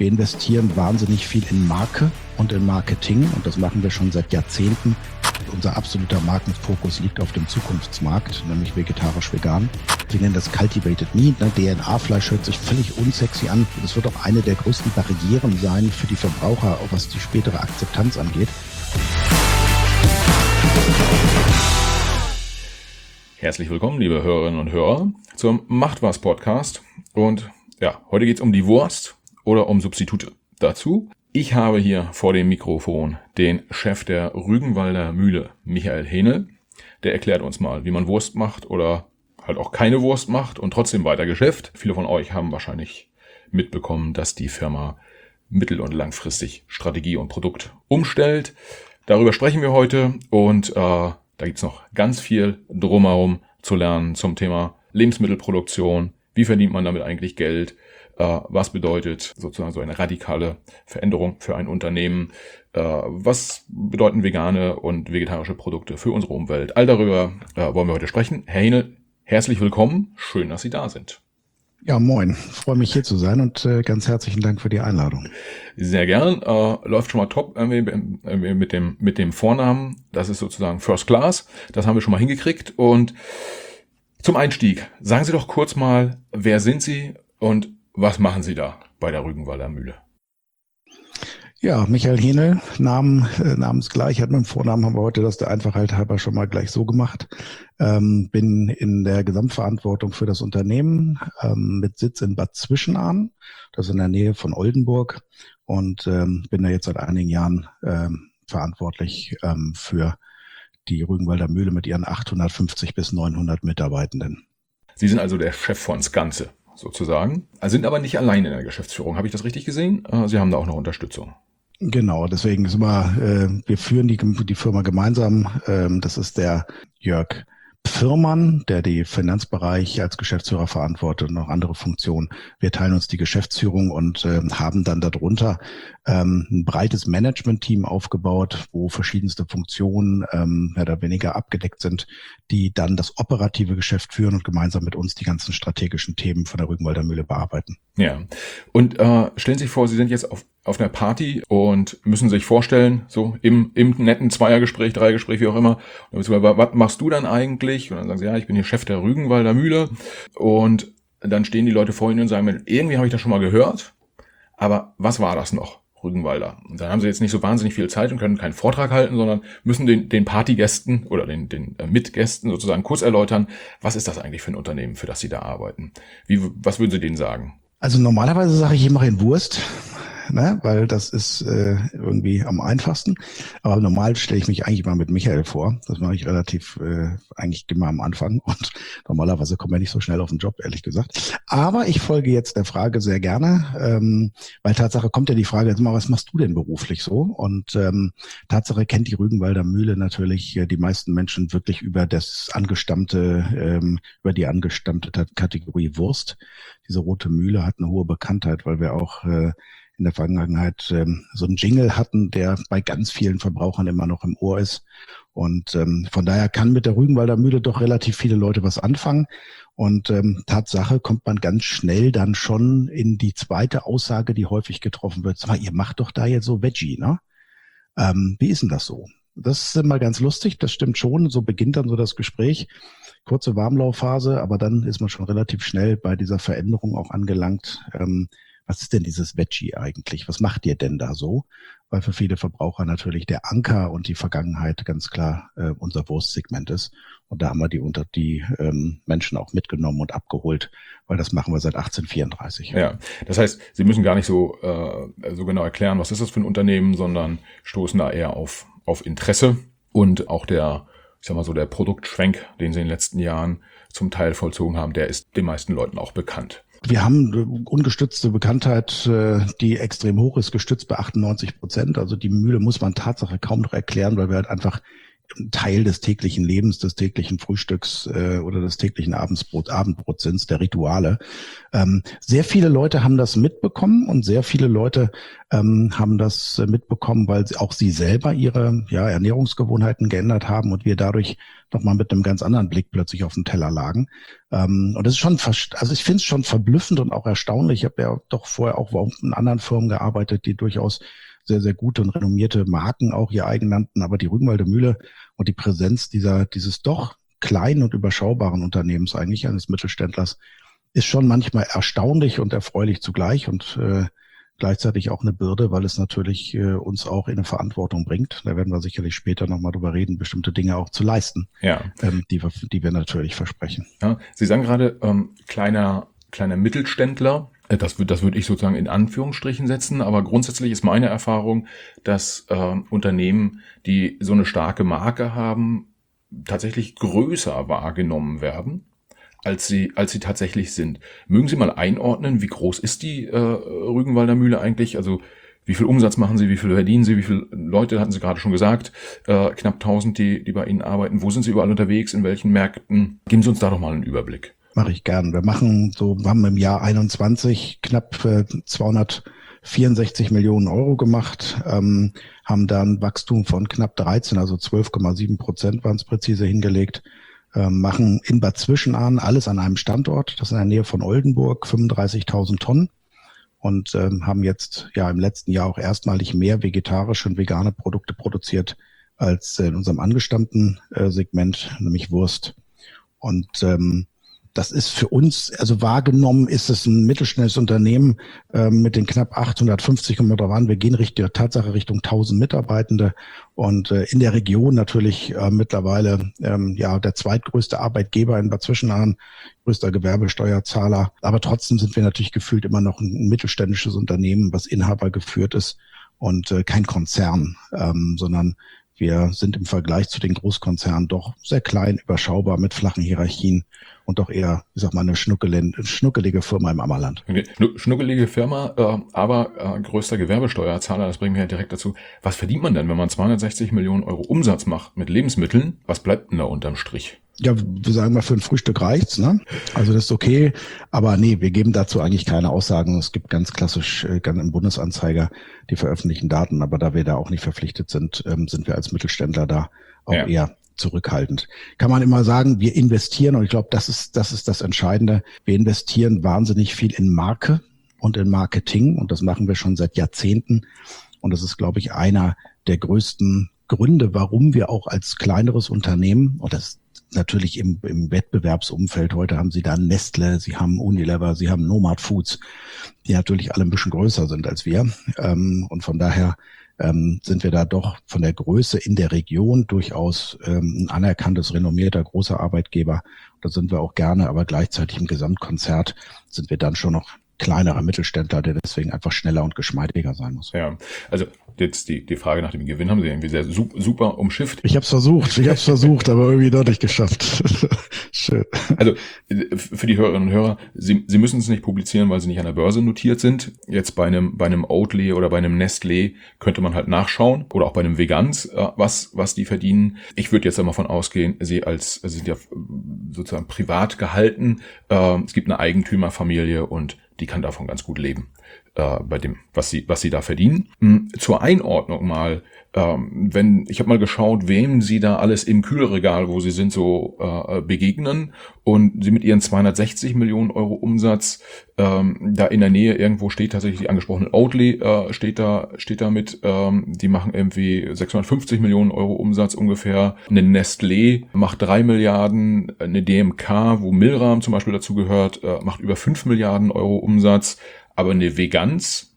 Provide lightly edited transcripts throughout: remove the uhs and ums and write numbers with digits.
Wir investieren wahnsinnig viel in Marke und in Marketing und das machen wir schon seit Jahrzehnten. Unser absoluter Markenfokus liegt auf dem Zukunftsmarkt, nämlich vegetarisch-vegan. Wir nennen das Cultivated Meat. DNA-Fleisch hört sich völlig unsexy an. Das wird auch eine der größten Barrieren sein für die Verbraucher, auch was die spätere Akzeptanz angeht. Herzlich willkommen, liebe Hörerinnen und Hörer, zum Macht was Podcast. Und ja, heute geht es um die Wurst oder um Substitute. Dazu, ich habe hier vor dem Mikrofon den Chef der Rügenwalder Mühle, Michael Hähnel. Der erklärt uns mal, wie man Wurst macht oder halt auch keine Wurst macht und trotzdem weiter Geschäft. Viele von euch haben wahrscheinlich mitbekommen, dass die Firma mittel- und langfristig Strategie und Produkt umstellt. Darüber sprechen wir heute und da gibt's noch ganz viel drumherum zu lernen zum Thema Lebensmittelproduktion. Wie verdient man damit eigentlich Geld? Was bedeutet sozusagen so eine radikale Veränderung für ein Unternehmen? Was bedeuten vegane und vegetarische Produkte für unsere Umwelt? All darüber wollen wir heute sprechen. Herr Hähnel, herzlich willkommen. Schön, dass Sie da sind. Ja, moin. Freue mich hier zu sein und ganz herzlichen Dank für die Einladung. Sehr gern. Läuft schon mal top mit dem Vornamen. Das ist sozusagen First Class. Das haben wir schon mal hingekriegt. Und zum Einstieg, sagen Sie doch kurz mal, wer sind Sie und was machen Sie da bei der Rügenwalder Mühle? Ja, Michael Hähnel, namensgleich, hat mit dem Vornamen, haben wir heute das der Einfachheit halber schon mal gleich so gemacht. Bin in der Gesamtverantwortung für das Unternehmen mit Sitz in Bad Zwischenahn, das ist in der Nähe von Oldenburg und bin da jetzt seit einigen Jahren verantwortlich für die Rügenwalder Mühle mit ihren 850 bis 900 Mitarbeitenden. Sie sind also der Chef von das Ganze sozusagen, sind aber nicht alleine in der Geschäftsführung. Habe ich das richtig gesehen? Sie haben da auch noch Unterstützung. Genau, deswegen sind wir führen die Firma gemeinsam. Das ist der Jörg Pfirmann, der die Finanzbereich als Geschäftsführer verantwortet und noch andere Funktionen. Wir teilen uns die Geschäftsführung und haben dann darunter ein breites Management-Team aufgebaut, wo verschiedenste Funktionen mehr oder weniger abgedeckt sind, die dann das operative Geschäft führen und gemeinsam mit uns die ganzen strategischen Themen von der Rügenwalder Mühle bearbeiten. Ja, und stellen Sie sich vor, Sie sind jetzt auf einer Party und müssen sich vorstellen, so im netten Zweiergespräch, Dreiergespräch, wie auch immer, was machst du dann eigentlich? Und dann sagen sie, ja, ich bin hier Chef der Rügenwalder Mühle. Und dann stehen die Leute vor Ihnen und sagen, irgendwie habe ich das schon mal gehört, aber was war das noch, Rügenwalder? Und dann haben sie jetzt nicht so wahnsinnig viel Zeit und können keinen Vortrag halten, sondern müssen den Partygästen oder den Mitgästen sozusagen kurz erläutern, was ist das eigentlich für ein Unternehmen, für das sie da arbeiten? Was würden Sie denen sagen? Also normalerweise sage ich immer in Wurst, ne, weil das ist irgendwie am einfachsten. Aber normal stelle ich mich eigentlich mal mit Michael vor. Das mache ich relativ eigentlich immer am Anfang und normalerweise kommen wir nicht so schnell auf den Job, ehrlich gesagt. Aber ich folge jetzt der Frage sehr gerne, weil Tatsache kommt ja die Frage, jetzt mal, was machst du denn beruflich so? Und Tatsache kennt die Rügenwalder Mühle natürlich die meisten Menschen wirklich über die angestammte Kategorie Wurst. Diese rote Mühle hat eine hohe Bekanntheit, weil wir auch in der Vergangenheit so einen Jingle hatten, der bei ganz vielen Verbrauchern immer noch im Ohr ist. Und von daher kann mit der Rügenwalder Mühle doch relativ viele Leute was anfangen. Und Tatsache kommt man ganz schnell dann schon in die zweite Aussage, die häufig getroffen wird. Sag mal, ihr macht doch da jetzt so Veggie, ne? Wie ist denn das so? Das ist immer ganz lustig, das stimmt schon. So beginnt dann so das Gespräch. Kurze Warmlaufphase, aber dann ist man schon relativ schnell bei dieser Veränderung auch angelangt. Was ist denn dieses Veggie eigentlich? Was macht ihr denn da so? Weil für viele Verbraucher natürlich der Anker und die Vergangenheit ganz klar unser Wurstsegment ist. Und da haben wir die Menschen auch mitgenommen und abgeholt, weil das machen wir seit 1834. Ja, das heißt, Sie müssen gar nicht so genau erklären, was ist das für ein Unternehmen, sondern stoßen da eher auf Interesse und auch der Produktschwenk, den Sie in den letzten Jahren zum Teil vollzogen haben, der ist den meisten Leuten auch bekannt. Wir haben ungestützte Bekanntheit, die extrem hoch ist, gestützt bei 98%. Also die Mühle muss man Tatsache kaum noch erklären, weil wir halt einfach ein Teil des täglichen Lebens, des täglichen Frühstücks oder des täglichen Abendbrots sind, der Rituale. Sehr viele Leute haben das mitbekommen und sehr viele Leute haben das mitbekommen, weil auch sie selber ihre Ernährungsgewohnheiten geändert haben und wir dadurch nochmal mit einem ganz anderen Blick plötzlich auf dem Teller lagen. Und das ist schon, also ich finde es schon verblüffend und auch erstaunlich. Ich habe ja doch vorher auch in anderen Firmen gearbeitet, die durchaus sehr, sehr gute und renommierte Marken auch ihr eigen nannten, aber die Rügenwalder Mühle und die Präsenz dieses doch kleinen und überschaubaren Unternehmens eigentlich eines Mittelständlers ist schon manchmal erstaunlich und erfreulich zugleich und gleichzeitig auch eine Bürde, weil es natürlich uns auch in eine Verantwortung bringt. Da werden wir sicherlich später nochmal drüber reden, bestimmte Dinge auch zu leisten, die wir natürlich versprechen. Ja, Sie sagen gerade, kleiner Mittelständler. Das würde ich sozusagen in Anführungsstrichen setzen, aber grundsätzlich ist meine Erfahrung, dass Unternehmen, die so eine starke Marke haben, tatsächlich größer wahrgenommen werden, als sie tatsächlich sind. Mögen Sie mal einordnen, wie groß ist die Rügenwalder Mühle eigentlich? Also wie viel Umsatz machen Sie, wie viel verdienen Sie, wie viele Leute, hatten Sie gerade schon gesagt, knapp 1000, die bei Ihnen arbeiten. Wo sind Sie überall unterwegs, in welchen Märkten? Geben Sie uns da doch mal einen Überblick. Mache ich gern. Wir haben im Jahr 21 knapp 264 Millionen Euro gemacht, haben da ein Wachstum von knapp 13, also 12,7% waren es präzise hingelegt, machen in Bad Zwischenahn alles an einem Standort, das ist in der Nähe von Oldenburg, 35.000 Tonnen und haben jetzt im letzten Jahr auch erstmalig mehr vegetarische und vegane Produkte produziert als in unserem angestammten Segment, nämlich Wurst. Und das ist für uns, also wahrgenommen ist es ein mittelständisches Unternehmen mit den knapp 850, kommen wir drauf an, wir gehen Richtung 1000 Mitarbeitende und in der Region natürlich mittlerweile der zweitgrößte Arbeitgeber in Bad Zwischenahn, größter Gewerbesteuerzahler, aber trotzdem sind wir natürlich gefühlt immer noch ein mittelständisches Unternehmen, was Inhaber geführt ist und kein Konzern, sondern wir sind im Vergleich zu den Großkonzernen doch sehr klein, überschaubar, mit flachen Hierarchien und doch eher, eine schnuckelige Firma im Ammerland. Okay. Schnuckelige Firma, aber größter Gewerbesteuerzahler, das bringt mich ja direkt dazu. Was verdient man denn, wenn man 260 Millionen Euro Umsatz macht mit Lebensmitteln? Was bleibt denn da unterm Strich? Ja, wir sagen mal, für ein Frühstück reicht's, ne? Also das ist okay. Aber nee, wir geben dazu eigentlich keine Aussagen. Es gibt ganz klassisch im Bundesanzeiger die veröffentlichten Daten. Aber da wir da auch nicht verpflichtet sind, sind wir als Mittelständler da auch eher zurückhaltend. Kann man immer sagen, wir investieren, und ich glaube, das ist das Entscheidende. Wir investieren wahnsinnig viel in Marke und in Marketing. Und das machen wir schon seit Jahrzehnten. Und das ist, glaube ich, einer der größten Gründe, warum wir auch als kleineres Unternehmen, und das natürlich im Wettbewerbsumfeld, heute haben Sie da Nestle, Sie haben Unilever, Sie haben Nomad Foods, die natürlich alle ein bisschen größer sind als wir. Und von daher sind wir da doch von der Größe in der Region durchaus ein anerkanntes, renommierter, großer Arbeitgeber. Da sind wir auch gerne, aber gleichzeitig im Gesamtkonzert sind wir dann schon noch kleinerer Mittelständler, der deswegen einfach schneller und geschmeidiger sein muss. Ja, also jetzt die Frage nach dem Gewinn haben Sie irgendwie sehr super umschifft. Ich habe es versucht, aber irgendwie doch nicht geschafft. Schön. Also für die Hörerinnen und Hörer, Sie müssen es nicht publizieren, weil Sie nicht an der Börse notiert sind. Jetzt bei einem Oatly oder bei einem Nestlé könnte man halt nachschauen oder auch bei einem Vegans, was die verdienen. Ich würde jetzt einmal von ausgehen, Sie sind ja sozusagen privat gehalten. Es gibt eine Eigentümerfamilie und die kann davon ganz gut leben, bei dem, was sie da verdienen. Zur Einordnung mal, ich habe mal geschaut, wem Sie da alles im Kühlregal, wo Sie sind, so begegnen und Sie mit Ihren 260 Millionen Euro Umsatz, da in der Nähe irgendwo steht tatsächlich die angesprochene Oatly, steht da mit, die machen irgendwie 650 Millionen Euro Umsatz ungefähr. Eine Nestlé macht 3 Milliarden, eine DMK, wo Milram zum Beispiel dazu gehört, macht über 5 Milliarden Euro Umsatz, aber eine Vegans,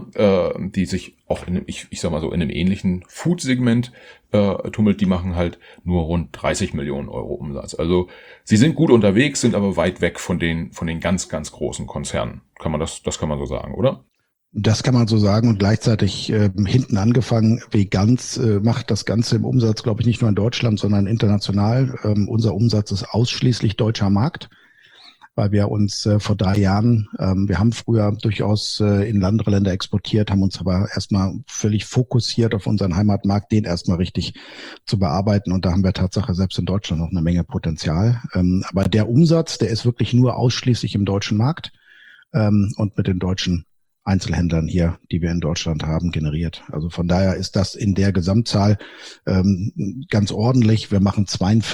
die sich auch in einem ähnlichen Food-Segment tummelt, die machen halt nur rund 30 Millionen Euro Umsatz. Also sie sind gut unterwegs, sind aber weit weg von den ganz, ganz großen Konzernen. Das kann man so sagen, oder? Das kann man so sagen und gleichzeitig hinten angefangen, Vegans macht das Ganze im Umsatz, glaube ich, nicht nur in Deutschland, sondern international. Unser Umsatz ist ausschließlich deutscher Markt. weil wir uns vor 3 Jahren, wir haben früher durchaus in andere Länder exportiert, haben uns aber erstmal völlig fokussiert auf unseren Heimatmarkt, den erstmal richtig zu bearbeiten. Und da haben wir Tatsache selbst in Deutschland noch eine Menge Potenzial. Aber der Umsatz, der ist wirklich nur ausschließlich im deutschen Markt und mit den deutschen Einzelhändlern hier, die wir in Deutschland haben, generiert. Also von daher ist das in der Gesamtzahl ganz ordentlich. Wir machen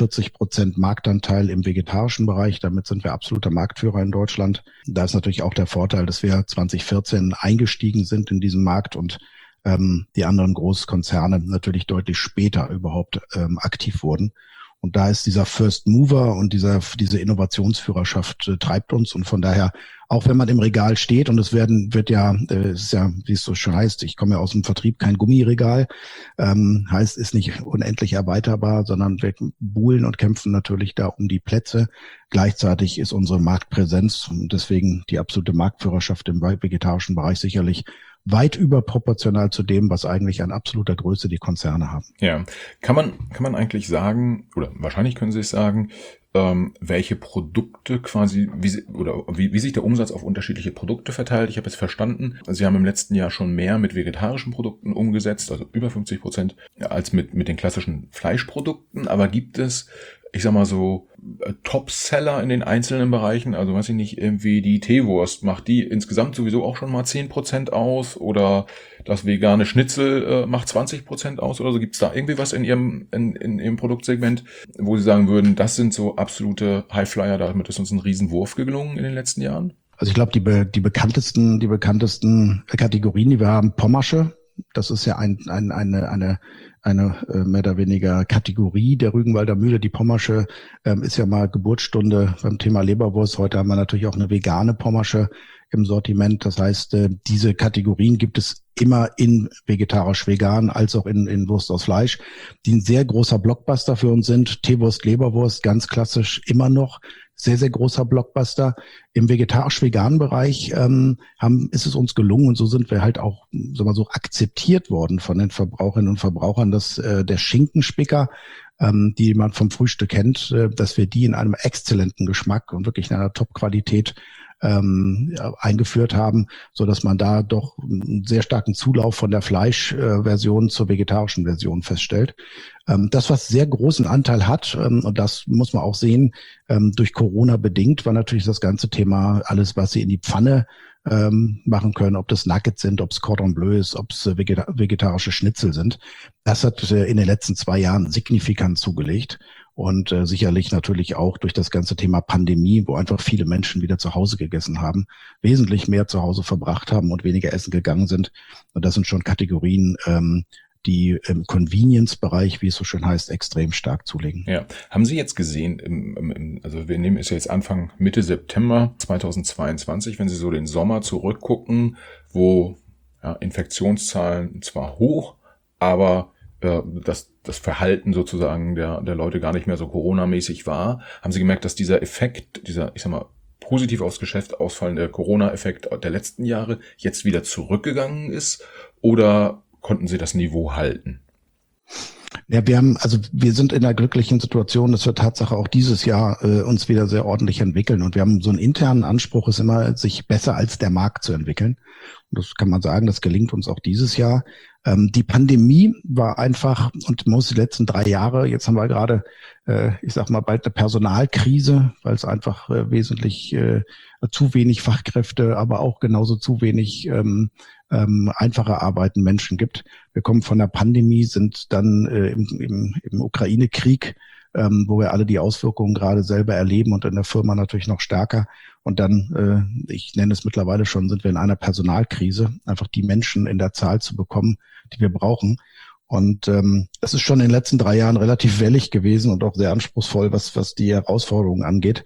42% Marktanteil im vegetarischen Bereich. Damit sind wir absoluter Marktführer in Deutschland. Da ist natürlich auch der Vorteil, dass wir 2014 eingestiegen sind in diesen Markt und die anderen Großkonzerne natürlich deutlich später überhaupt aktiv wurden. Und da ist dieser First Mover und diese Innovationsführerschaft treibt uns. Und von daher, auch wenn man im Regal steht und es wird ja, ist ja, wie es so schön heißt, ich komme ja aus dem Vertrieb, kein Gummiregal, heißt, ist nicht unendlich erweiterbar, sondern wir buhlen und kämpfen natürlich da um die Plätze. Gleichzeitig ist unsere Marktpräsenz und deswegen die absolute Marktführerschaft im vegetarischen Bereich sicherlich weit überproportional zu dem, was eigentlich an absoluter Größe die Konzerne haben. Ja, kann man eigentlich sagen, oder wahrscheinlich können Sie es sagen, welche Produkte quasi, wie sich der Umsatz auf unterschiedliche Produkte verteilt? Ich habe jetzt verstanden, Sie haben im letzten Jahr schon mehr mit vegetarischen Produkten umgesetzt, also über 50%, als mit den klassischen Fleischprodukten. Aber gibt es, ich sag mal so, Top-Seller in den einzelnen Bereichen? Also weiß ich nicht, irgendwie die Teewurst, macht die insgesamt sowieso auch schon mal 10% aus? Oder das vegane Schnitzel macht 20% aus? Oder so? Gibt es da irgendwie was in Ihrem Produktsegment, wo Sie sagen würden, das sind so absolute Highflyer, damit ist uns ein Riesenwurf gelungen in den letzten Jahren? Also ich glaube, die bekanntesten Kategorien, die wir haben, Pommersche. Das ist ja eine mehr oder weniger Kategorie der Rügenwalder Mühle. Die Pommersche ist ja mal Geburtsstunde beim Thema Leberwurst. Heute haben wir natürlich auch eine vegane Pommersche im Sortiment. Das heißt, diese Kategorien gibt es immer in vegetarisch-vegan als auch in Wurst aus Fleisch, die ein sehr großer Blockbuster für uns sind. Teewurst, Leberwurst, ganz klassisch immer noch. Sehr, sehr großer Blockbuster. Im vegetarisch-veganen Bereich ist es uns gelungen und so sind wir halt auch so akzeptiert worden von den Verbraucherinnen und Verbrauchern, dass der Schinkenspicker, die man vom Frühstück kennt, dass wir die in einem exzellenten Geschmack und wirklich in einer Top-Qualität eingeführt haben, so dass man da doch einen sehr starken Zulauf von der Fleischversion zur vegetarischen Version feststellt. Das, was sehr großen Anteil hat, und das muss man auch sehen, durch Corona bedingt, war natürlich das ganze Thema, alles, was Sie in die Pfanne machen können, ob das Nuggets sind, ob es Cordon Bleu ist, ob es vegetarische Schnitzel sind. Das hat in den letzten 2 Jahren signifikant zugelegt. Und sicherlich natürlich auch durch das ganze Thema Pandemie, wo einfach viele Menschen wieder zu Hause gegessen haben, wesentlich mehr zu Hause verbracht haben und weniger essen gegangen sind. Und das sind schon Kategorien, die im Convenience-Bereich, wie es so schön heißt, extrem stark zulegen. Ja, haben Sie jetzt gesehen, also wir nehmen es ja jetzt Anfang Mitte September 2022, wenn Sie so den Sommer zurückgucken, wo Infektionszahlen zwar hoch, aber das Verhalten sozusagen der Leute gar nicht mehr so Corona-mäßig war, haben Sie gemerkt, dass dieser Effekt, dieser, ich sag mal, positiv aufs Geschäft ausfallende Corona-Effekt der letzten Jahre jetzt wieder zurückgegangen ist? Oder konnten Sie das Niveau halten? Ja, wir sind in der glücklichen Situation, dass wir Tatsache auch dieses Jahr uns wieder sehr ordentlich entwickeln. Und wir haben so einen internen Anspruch, ist immer, sich besser als der Markt zu entwickeln. Und das kann man sagen, das gelingt uns auch dieses Jahr. Die Pandemie war einfach, und muss die letzten 3 Jahre, jetzt haben wir gerade, ich sag mal, bald eine Personalkrise, weil es einfach wesentlich zu wenig Fachkräfte, aber auch genauso zu wenig einfache Arbeiten Menschen gibt. Wir kommen von der Pandemie, sind dann im Ukraine-Krieg, wo wir alle die Auswirkungen gerade selber erleben und in der Firma natürlich noch stärker. Und dann, ich nenne es mittlerweile schon, sind wir in einer Personalkrise, einfach die Menschen in der Zahl zu bekommen, die wir brauchen. Und es ist schon in den letzten 3 Jahren relativ wellig gewesen und auch sehr anspruchsvoll, was die Herausforderungen angeht.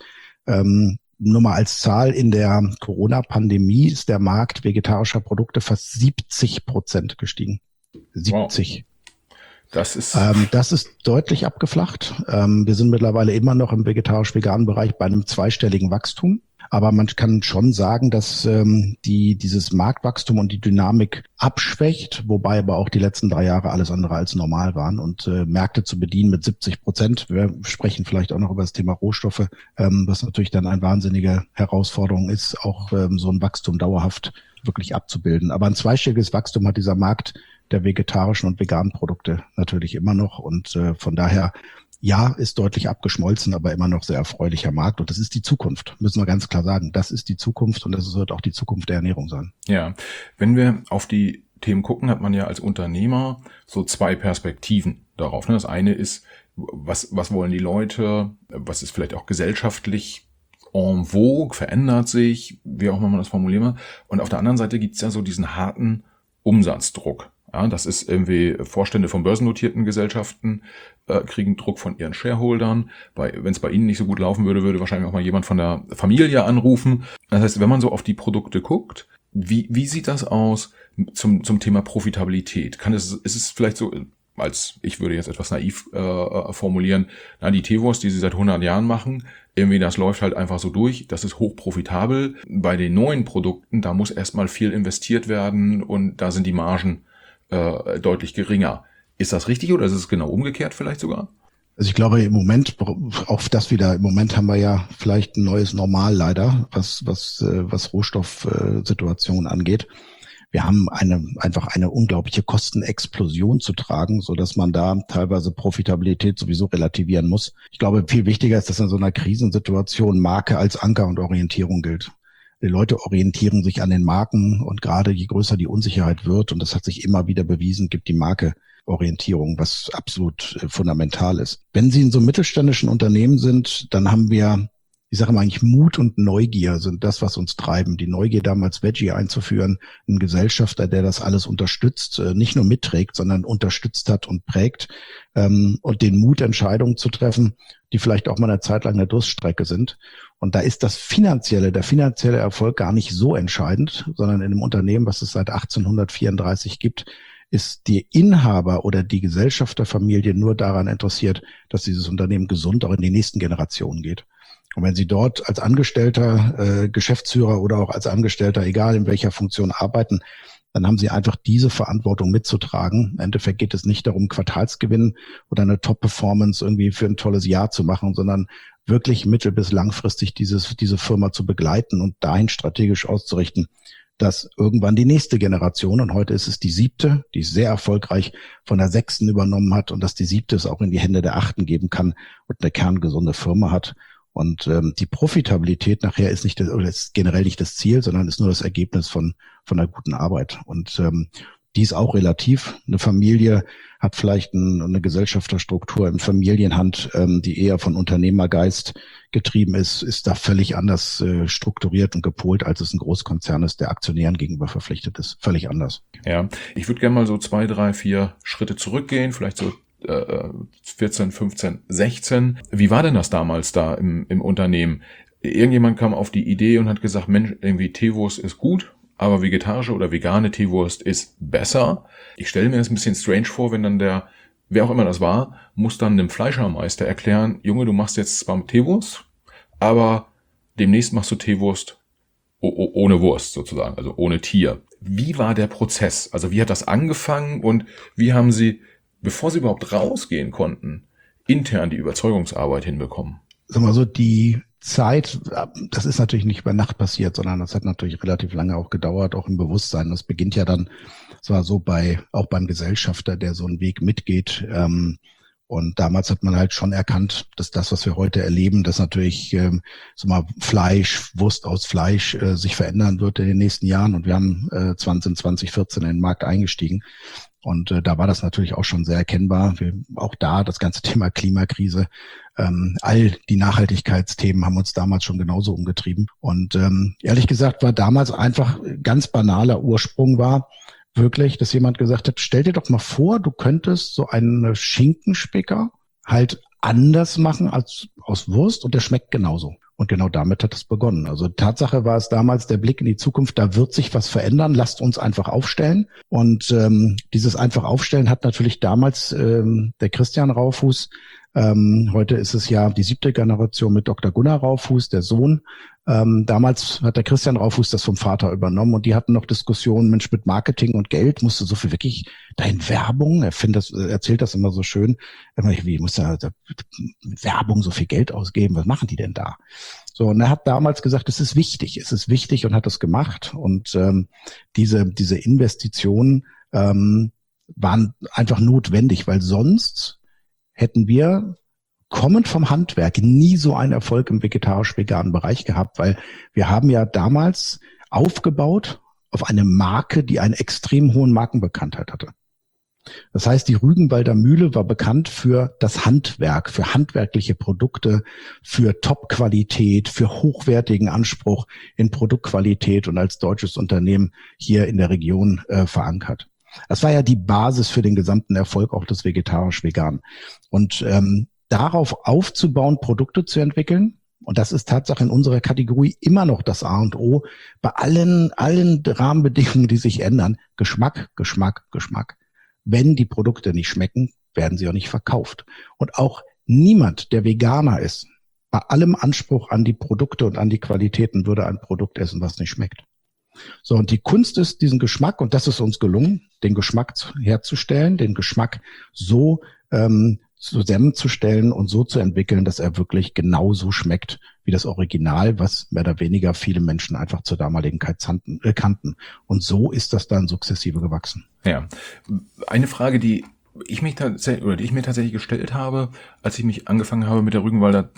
Nur mal als Zahl, in der Corona-Pandemie ist der Markt vegetarischer Produkte fast 70% gestiegen. 70. Wow. Das ist deutlich abgeflacht. Wir sind mittlerweile immer noch im vegetarisch-veganen Bereich bei einem zweistelligen Wachstum. Aber man kann schon sagen, dass dieses Marktwachstum und die Dynamik abschwächt, wobei aber auch die letzten 3 Jahre alles andere als normal waren und Märkte zu bedienen mit 70%. Wir sprechen vielleicht auch noch über das Thema Rohstoffe, was natürlich dann eine wahnsinnige Herausforderung ist, auch so ein Wachstum dauerhaft wirklich abzubilden. Aber ein zweistelliges Wachstum hat dieser Markt der vegetarischen und veganen Produkte natürlich immer noch und von daher ja, ist deutlich abgeschmolzen, aber immer noch sehr erfreulicher Markt. Und das ist die Zukunft, müssen wir ganz klar sagen. Das ist die Zukunft und das wird auch die Zukunft der Ernährung sein. Ja, wenn wir auf die Themen gucken, hat man ja als Unternehmer so 2 Perspektiven darauf. Das eine ist, was wollen die Leute? Was ist vielleicht auch gesellschaftlich en vogue, verändert sich, wie auch immer man das formulieren will. Und auf der anderen Seite gibt's ja so diesen harten Umsatzdruck. Ja, das ist irgendwie Vorstände von börsennotierten Gesellschaften kriegen Druck von ihren Shareholdern. Wenn es bei ihnen nicht so gut laufen würde, würde wahrscheinlich auch mal jemand von der Familie anrufen. Das heißt, wenn man so auf die Produkte guckt, wie sieht das aus zum Thema Profitabilität? Ist es vielleicht so, ich würde jetzt etwas naiv formulieren, die Teewurst, die sie seit 100 Jahren machen, irgendwie das läuft halt einfach so durch, das ist hochprofitabel. Bei den neuen Produkten, da muss erstmal viel investiert werden und da sind die Margen deutlich geringer. Ist das richtig oder ist es genau umgekehrt vielleicht sogar? Also ich glaube im Moment, auch das wieder, im Moment haben wir ja vielleicht ein neues Normal leider, was Rohstoffsituationen angeht. Wir haben einfach eine unglaubliche Kostenexplosion zu tragen, so dass man da teilweise Profitabilität sowieso relativieren muss. Ich glaube, viel wichtiger ist, dass in so einer Krisensituation Marke als Anker und Orientierung gilt. Die Leute orientieren sich an den Marken und gerade je größer die Unsicherheit wird, und das hat sich immer wieder bewiesen, gibt die Marke Orientierung, was absolut fundamental ist. Wenn Sie in so mittelständischen Unternehmen sind, dann haben wir, ich sage mal eigentlich Mut und Neugier sind das, was uns treiben. Die Neugier damals Veggie einzuführen, ein Gesellschafter, der das alles unterstützt, nicht nur mitträgt, sondern unterstützt hat und prägt und den Mut, Entscheidungen zu treffen, die vielleicht auch mal eine Zeit lang eine Durststrecke sind. Und da ist der finanzielle Erfolg gar nicht so entscheidend, sondern in einem Unternehmen, was es seit 1834 gibt, ist die Inhaber oder die Gesellschafterfamilie nur daran interessiert, dass dieses Unternehmen gesund auch in die nächsten Generationen geht. Und wenn Sie dort als Angestellter, Geschäftsführer oder auch als Angestellter, egal in welcher Funktion arbeiten, dann haben Sie einfach diese Verantwortung mitzutragen. Im Endeffekt geht es nicht darum, Quartalsgewinn oder eine Top-Performance irgendwie für ein tolles Jahr zu machen, sondern wirklich mittel- bis langfristig diese Firma zu begleiten und dahin strategisch auszurichten, dass irgendwann die nächste Generation, und heute ist es die 7., die sehr erfolgreich von der 6. übernommen hat, und dass die 7. es auch in die Hände der 8. geben kann und eine kerngesunde Firma hat. Und die Profitabilität nachher ist ist generell nicht das Ziel, sondern ist nur das Ergebnis von einer guten Arbeit. Und die ist auch relativ. Eine Familie hat vielleicht eine Gesellschafterstruktur in Familienhand, die eher von Unternehmergeist getrieben ist da völlig anders strukturiert und gepolt, als es ein Großkonzern ist, der Aktionären gegenüber verpflichtet ist. Völlig anders. Ja, ich würde gerne mal so 2, 3, 4 Schritte zurückgehen, vielleicht so 14, 15, 16. Wie war denn das damals da im Unternehmen? Irgendjemand kam auf die Idee und hat gesagt, Mensch, irgendwie Teewurst ist gut, aber vegetarische oder vegane Teewurst ist besser. Ich stelle mir das ein bisschen strange vor, wenn dann wer auch immer das war, muss dann dem Fleischermeister erklären, Junge, du machst jetzt zwar Teewurst, aber demnächst machst du Teewurst ohne Wurst sozusagen, also ohne Tier. Wie war der Prozess? Also wie hat das angefangen und wie haben Sie, bevor Sie überhaupt rausgehen konnten, intern die Überzeugungsarbeit hinbekommen? Sag mal so, die Zeit, das ist natürlich nicht über Nacht passiert, sondern das hat natürlich relativ lange auch gedauert, auch im Bewusstsein. Das beginnt ja dann, zwar so auch beim Gesellschafter, der so einen Weg mitgeht. Und damals hat man halt schon erkannt, dass das, was wir heute erleben, dass natürlich Wurst aus Fleisch sich verändern wird in den nächsten Jahren. Und wir haben 2014 in den Markt eingestiegen. Und da war das natürlich auch schon sehr erkennbar. Auch da das ganze Thema Klimakrise, all die Nachhaltigkeitsthemen haben uns damals schon genauso umgetrieben. Und ehrlich gesagt war damals einfach ganz banaler Ursprung war wirklich, dass jemand gesagt hat, stell dir doch mal vor, du könntest so einen Schinkenspicker halt anders machen als aus Wurst und der schmeckt genauso. Und genau damit hat es begonnen. Also Tatsache war es damals der Blick in die Zukunft, da wird sich was verändern, lasst uns einfach aufstellen. Und dieses einfach aufstellen hat natürlich damals der Christian Raufuß, heute ist es ja die 7. Generation mit Dr. Gunnar Raufuß, der Sohn, Damals hat der Christian Raufuß das vom Vater übernommen und die hatten noch Diskussionen, Mensch, mit Marketing und Geld musst du so viel wirklich dein Werbung, erzählt das immer so schön, wie muss da mit Werbung so viel Geld ausgeben, was machen die denn da? So, und er hat damals gesagt, es ist wichtig und hat das gemacht und diese Investitionen waren einfach notwendig, weil sonst hätten wir kommend vom Handwerk nie so einen Erfolg im vegetarisch-veganen Bereich gehabt, weil wir haben ja damals aufgebaut auf eine Marke, die eine extrem hohen Markenbekanntheit hatte. Das heißt, die Rügenwalder Mühle war bekannt für das Handwerk, für handwerkliche Produkte, für Top-Qualität, für hochwertigen Anspruch in Produktqualität und als deutsches Unternehmen hier in der Region verankert. Das war ja die Basis für den gesamten Erfolg auch des vegetarisch-veganen. Und darauf aufzubauen, Produkte zu entwickeln. Und das ist Tatsache in unserer Kategorie immer noch das A und O. Bei allen Rahmenbedingungen, die sich ändern. Geschmack. Wenn die Produkte nicht schmecken, werden sie auch nicht verkauft. Und auch niemand, der Veganer ist, bei allem Anspruch an die Produkte und an die Qualitäten, würde ein Produkt essen, was nicht schmeckt. So, und die Kunst ist, diesen Geschmack, und das ist uns gelungen, den Geschmack herzustellen, den Geschmack so zusammenzustellen und so zu entwickeln, dass er wirklich genauso schmeckt wie das Original, was mehr oder weniger viele Menschen einfach zur damaligen Zeit kannten. Und so ist das dann sukzessive gewachsen. Ja, eine Frage, die ich mir tatsächlich gestellt habe, als ich mich angefangen habe, mit der Rügenwalder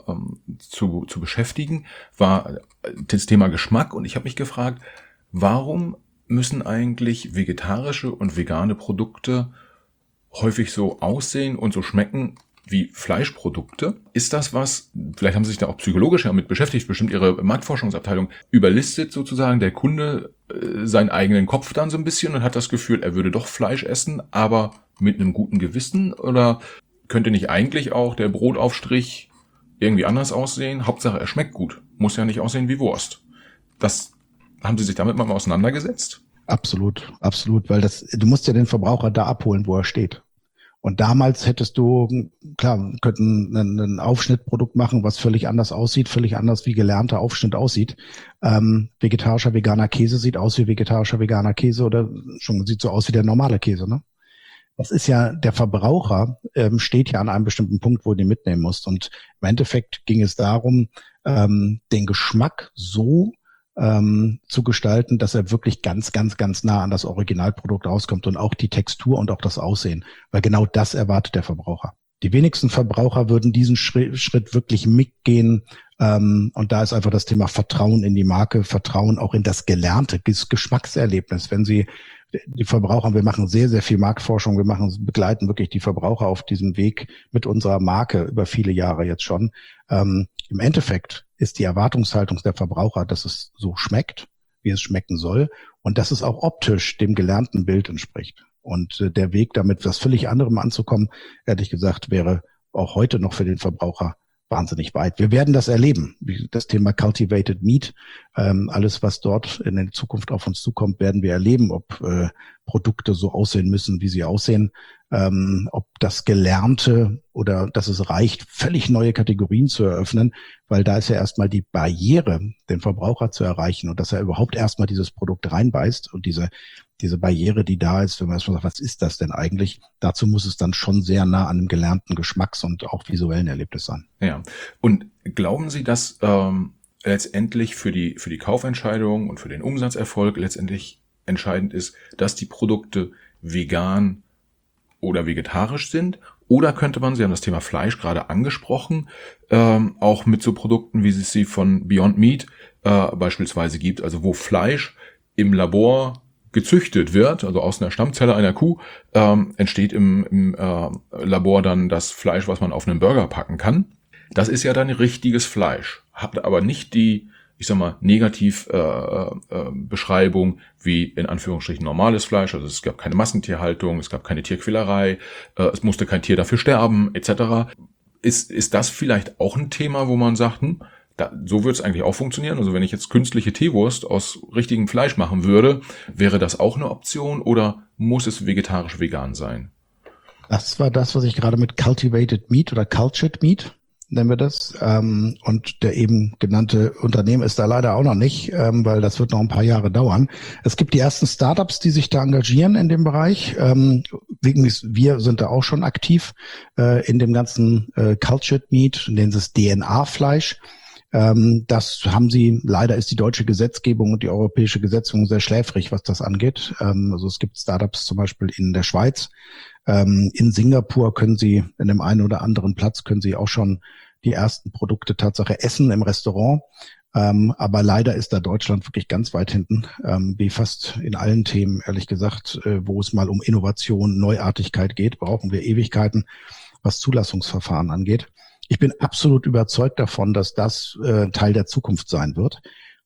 zu beschäftigen, war das Thema Geschmack. Und ich habe mich gefragt, warum müssen eigentlich vegetarische und vegane Produkte häufig so aussehen und so schmecken wie Fleischprodukte? Ist das was, vielleicht haben Sie sich da auch psychologisch damit beschäftigt, bestimmt Ihre Marktforschungsabteilung überlistet sozusagen der Kunde seinen eigenen Kopf dann so ein bisschen und hat das Gefühl, er würde doch Fleisch essen, aber mit einem guten Gewissen? Oder könnte nicht eigentlich auch der Brotaufstrich irgendwie anders aussehen? Hauptsache, er schmeckt gut. Muss ja nicht aussehen wie Wurst. Haben Sie sich damit mal auseinandergesetzt? Absolut, weil du musst ja den Verbraucher da abholen, wo er steht. Und damals hättest du, klar, könnten ein Aufschnittprodukt machen, was völlig anders aussieht, völlig anders wie gelernter Aufschnitt aussieht. Vegetarischer, veganer Käse sieht aus wie vegetarischer, veganer Käse oder schon sieht so aus wie der normale Käse, ne? Das ist ja, der Verbraucher steht ja an einem bestimmten Punkt, wo du ihn mitnehmen musst. Und im Endeffekt ging es darum, den Geschmack so zu gestalten, dass er wirklich ganz nah an das Originalprodukt rauskommt und auch die Textur und auch das Aussehen, weil genau das erwartet der Verbraucher. Die wenigsten Verbraucher würden diesen Schritt wirklich mitgehen, und da ist einfach das Thema Vertrauen in die Marke, Vertrauen auch in das gelernte Geschmackserlebnis. Wenn Sie die Verbraucher, wir machen sehr viel Marktforschung, begleiten wirklich die Verbraucher auf diesem Weg mit unserer Marke über viele Jahre jetzt schon. Im Endeffekt ist die Erwartungshaltung der Verbraucher, dass es so schmeckt, wie es schmecken soll und dass es auch optisch dem gelernten Bild entspricht. Und der Weg, damit was völlig anderem anzukommen, ehrlich gesagt, wäre auch heute noch für den Verbraucher wahnsinnig weit. Wir werden das erleben. Das Thema Cultivated Meat, alles, was dort in der Zukunft auf uns zukommt, werden wir erleben, ob Produkte so aussehen müssen, wie sie aussehen, ob das Gelernte oder dass es reicht, völlig neue Kategorien zu eröffnen, weil da ist ja erstmal die Barriere, den Verbraucher zu erreichen und dass er überhaupt erstmal dieses Produkt reinbeißt und diese Barriere, die da ist, wenn man erstmal sagt, was ist das denn eigentlich? Dazu muss es dann schon sehr nah an einem gelernten Geschmacks- und auch visuellen Erlebnis sein. Ja. Und glauben Sie, dass letztendlich für die Kaufentscheidung und für den Umsatzerfolg letztendlich entscheidend ist, dass die Produkte vegan oder vegetarisch sind? Oder könnte man, Sie haben das Thema Fleisch gerade angesprochen, auch mit so Produkten, wie es sie von Beyond Meat beispielsweise gibt, also wo Fleisch im Labor gezüchtet wird, also aus einer Stammzelle einer Kuh, entsteht im Labor dann das Fleisch, was man auf einen Burger packen kann. Das ist ja dann richtiges Fleisch, hat aber nicht die, ich sag mal, Beschreibung wie in Anführungsstrichen normales Fleisch. Also es gab keine Massentierhaltung, es gab keine Tierquälerei, es musste kein Tier dafür sterben, etc. Ist das vielleicht auch ein Thema, wo man sagt, so würde es eigentlich auch funktionieren? Also wenn ich jetzt künstliche Teewurst aus richtigem Fleisch machen würde, wäre das auch eine Option oder muss es vegetarisch-vegan sein? Das war das, was ich gerade mit Cultivated Meat oder Cultured Meat nennen wir das. Und der eben genannte Unternehmen ist da leider auch noch nicht, weil das wird noch ein paar Jahre dauern. Es gibt die ersten Startups, die sich da engagieren in dem Bereich. Wir sind da auch schon aktiv in dem ganzen Cultured Meat, nennen sie es DNA-Fleisch. Das haben sie, leider ist die deutsche Gesetzgebung und die europäische Gesetzgebung sehr schläfrig, was das angeht. Also es gibt Startups zum Beispiel in der Schweiz. In Singapur können Sie, in dem einen oder anderen Platz können Sie auch schon die ersten Produkte Tatsache essen im Restaurant. Aber leider ist da Deutschland wirklich ganz weit hinten, wie fast in allen Themen, ehrlich gesagt, wo es mal um Innovation, Neuartigkeit geht, brauchen wir Ewigkeiten, was Zulassungsverfahren angeht. Ich bin absolut überzeugt davon, dass das Teil der Zukunft sein wird.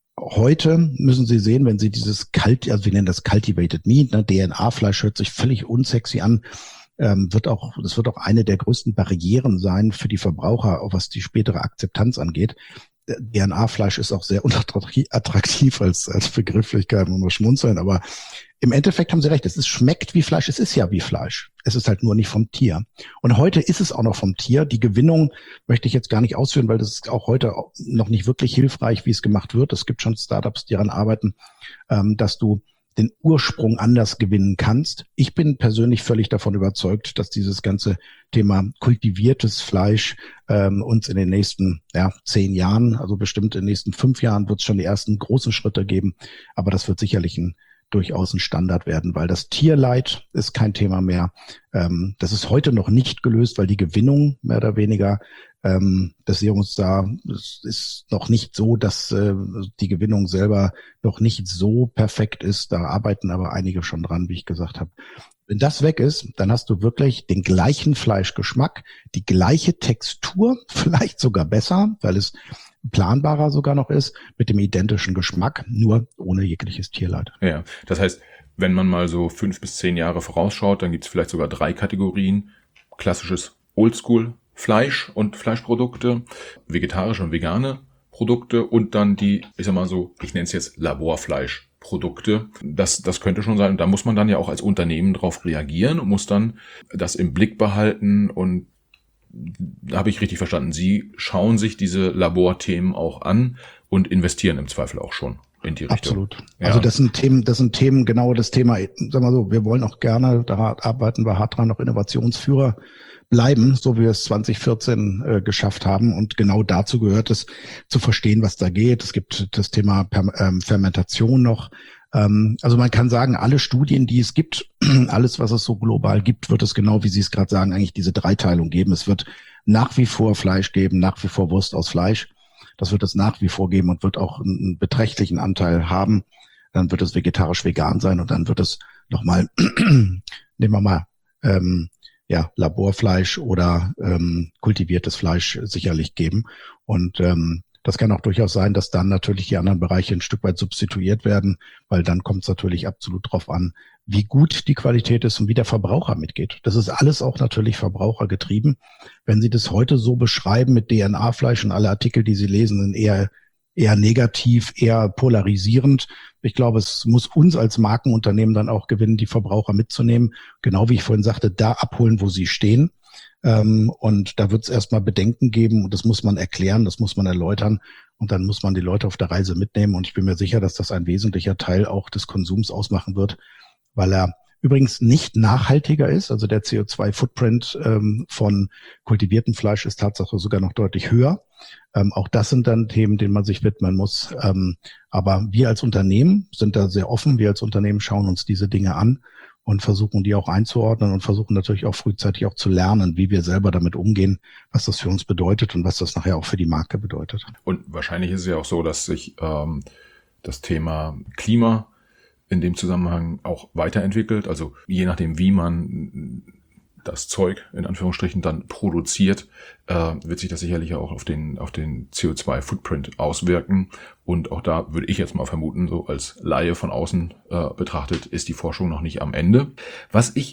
Heute müssen Sie sehen, wenn Sie dieses also wir nennen das Cultivated Meat, ne, DNA-Fleisch hört sich völlig unsexy an, das wird auch eine der größten Barrieren sein für die Verbraucher, auch was die spätere Akzeptanz angeht. DNA-Fleisch ist auch sehr unattraktiv als Begrifflichkeit, muss man schmunzeln, aber im Endeffekt haben Sie recht, schmeckt wie Fleisch, es ist ja wie Fleisch. Es ist halt nur nicht vom Tier. Und heute ist es auch noch vom Tier. Die Gewinnung möchte ich jetzt gar nicht ausführen, weil das ist auch heute noch nicht wirklich hilfreich, wie es gemacht wird. Es gibt schon Startups, die daran arbeiten, dass du den Ursprung anders gewinnen kannst. Ich bin persönlich völlig davon überzeugt, dass dieses ganze Thema kultiviertes Fleisch uns in den nächsten 10 Jahren, also bestimmt in den nächsten 5 Jahren, wird es schon die ersten großen Schritte geben. Aber das wird sicherlich durchaus ein Standard werden, weil das Tierleid ist kein Thema mehr. Das ist heute noch nicht gelöst, weil die Gewinnung mehr oder weniger des Serums da ist noch nicht so, dass die Gewinnung selber noch nicht so perfekt ist. Da arbeiten aber einige schon dran, wie ich gesagt habe. Wenn das weg ist, dann hast du wirklich den gleichen Fleischgeschmack, die gleiche Textur, vielleicht sogar besser, weil es planbarer sogar noch ist, mit dem identischen Geschmack, nur ohne jegliches Tierleid. Ja, das heißt, wenn man mal so 5 bis 10 Jahre vorausschaut, dann gibt es vielleicht sogar 3 Kategorien. Klassisches Oldschool-Fleisch und Fleischprodukte, vegetarische und vegane Produkte und dann die, ich nenne es jetzt Laborfleischprodukte. Das könnte schon sein. Und da muss man dann ja auch als Unternehmen drauf reagieren und muss dann das im Blick behalten. Und da habe ich richtig verstanden, Sie schauen sich diese Laborthemen auch an und investieren im Zweifel auch schon in die Richtung. Absolut. Ja. Also das sind Themen, genau das Thema, sagen wir so, wir wollen auch gerne, da arbeiten wir hart dran, noch Innovationsführer bleiben, so wie wir es 2014 geschafft haben. Und genau dazu gehört es, zu verstehen, was da geht. Es gibt das Thema Fermentation noch. Also man kann sagen, alle Studien, die es gibt, alles, was es so global gibt, wird es genau, wie Sie es gerade sagen, eigentlich diese Dreiteilung geben. Es wird nach wie vor Fleisch geben, nach wie vor Wurst aus Fleisch. Das wird es nach wie vor geben und wird auch einen beträchtlichen Anteil haben. Dann wird es vegetarisch-vegan sein und dann wird es nochmal, nehmen wir mal, Laborfleisch oder kultiviertes Fleisch sicherlich geben. Und das kann auch durchaus sein, dass dann natürlich die anderen Bereiche ein Stück weit substituiert werden, weil dann kommt es natürlich absolut drauf an, wie gut die Qualität ist und wie der Verbraucher mitgeht. Das ist alles auch natürlich verbrauchergetrieben. Wenn Sie das heute so beschreiben mit DNA-Fleisch und alle Artikel, die Sie lesen, sind eher negativ, eher polarisierend. Ich glaube, es muss uns als Markenunternehmen dann auch gewinnen, die Verbraucher mitzunehmen. Genau wie ich vorhin sagte, da abholen, wo sie stehen. Und da wird es erstmal Bedenken geben und das muss man erklären, das muss man erläutern und dann muss man die Leute auf der Reise mitnehmen. Und ich bin mir sicher, dass das ein wesentlicher Teil auch des Konsums ausmachen wird, weil er übrigens nicht nachhaltiger ist. Also der CO2-Footprint von kultiviertem Fleisch ist tatsächlich sogar noch deutlich höher. Auch das sind dann Themen, denen man sich widmen muss. Aber wir als Unternehmen sind da sehr offen. Wir als Unternehmen schauen uns diese Dinge an und versuchen die auch einzuordnen und versuchen natürlich auch frühzeitig auch zu lernen, wie wir selber damit umgehen, was das für uns bedeutet und was das nachher auch für die Marke bedeutet. Und wahrscheinlich ist es ja auch so, dass sich das Thema Klima in dem Zusammenhang auch weiterentwickelt. Also je nachdem, wie man das Zeug in Anführungsstrichen dann produziert, wird sich das sicherlich auch auf den CO2-Footprint auswirken. Und auch da würde ich jetzt mal vermuten, so als Laie von außen betrachtet, ist die Forschung noch nicht am Ende. Was ich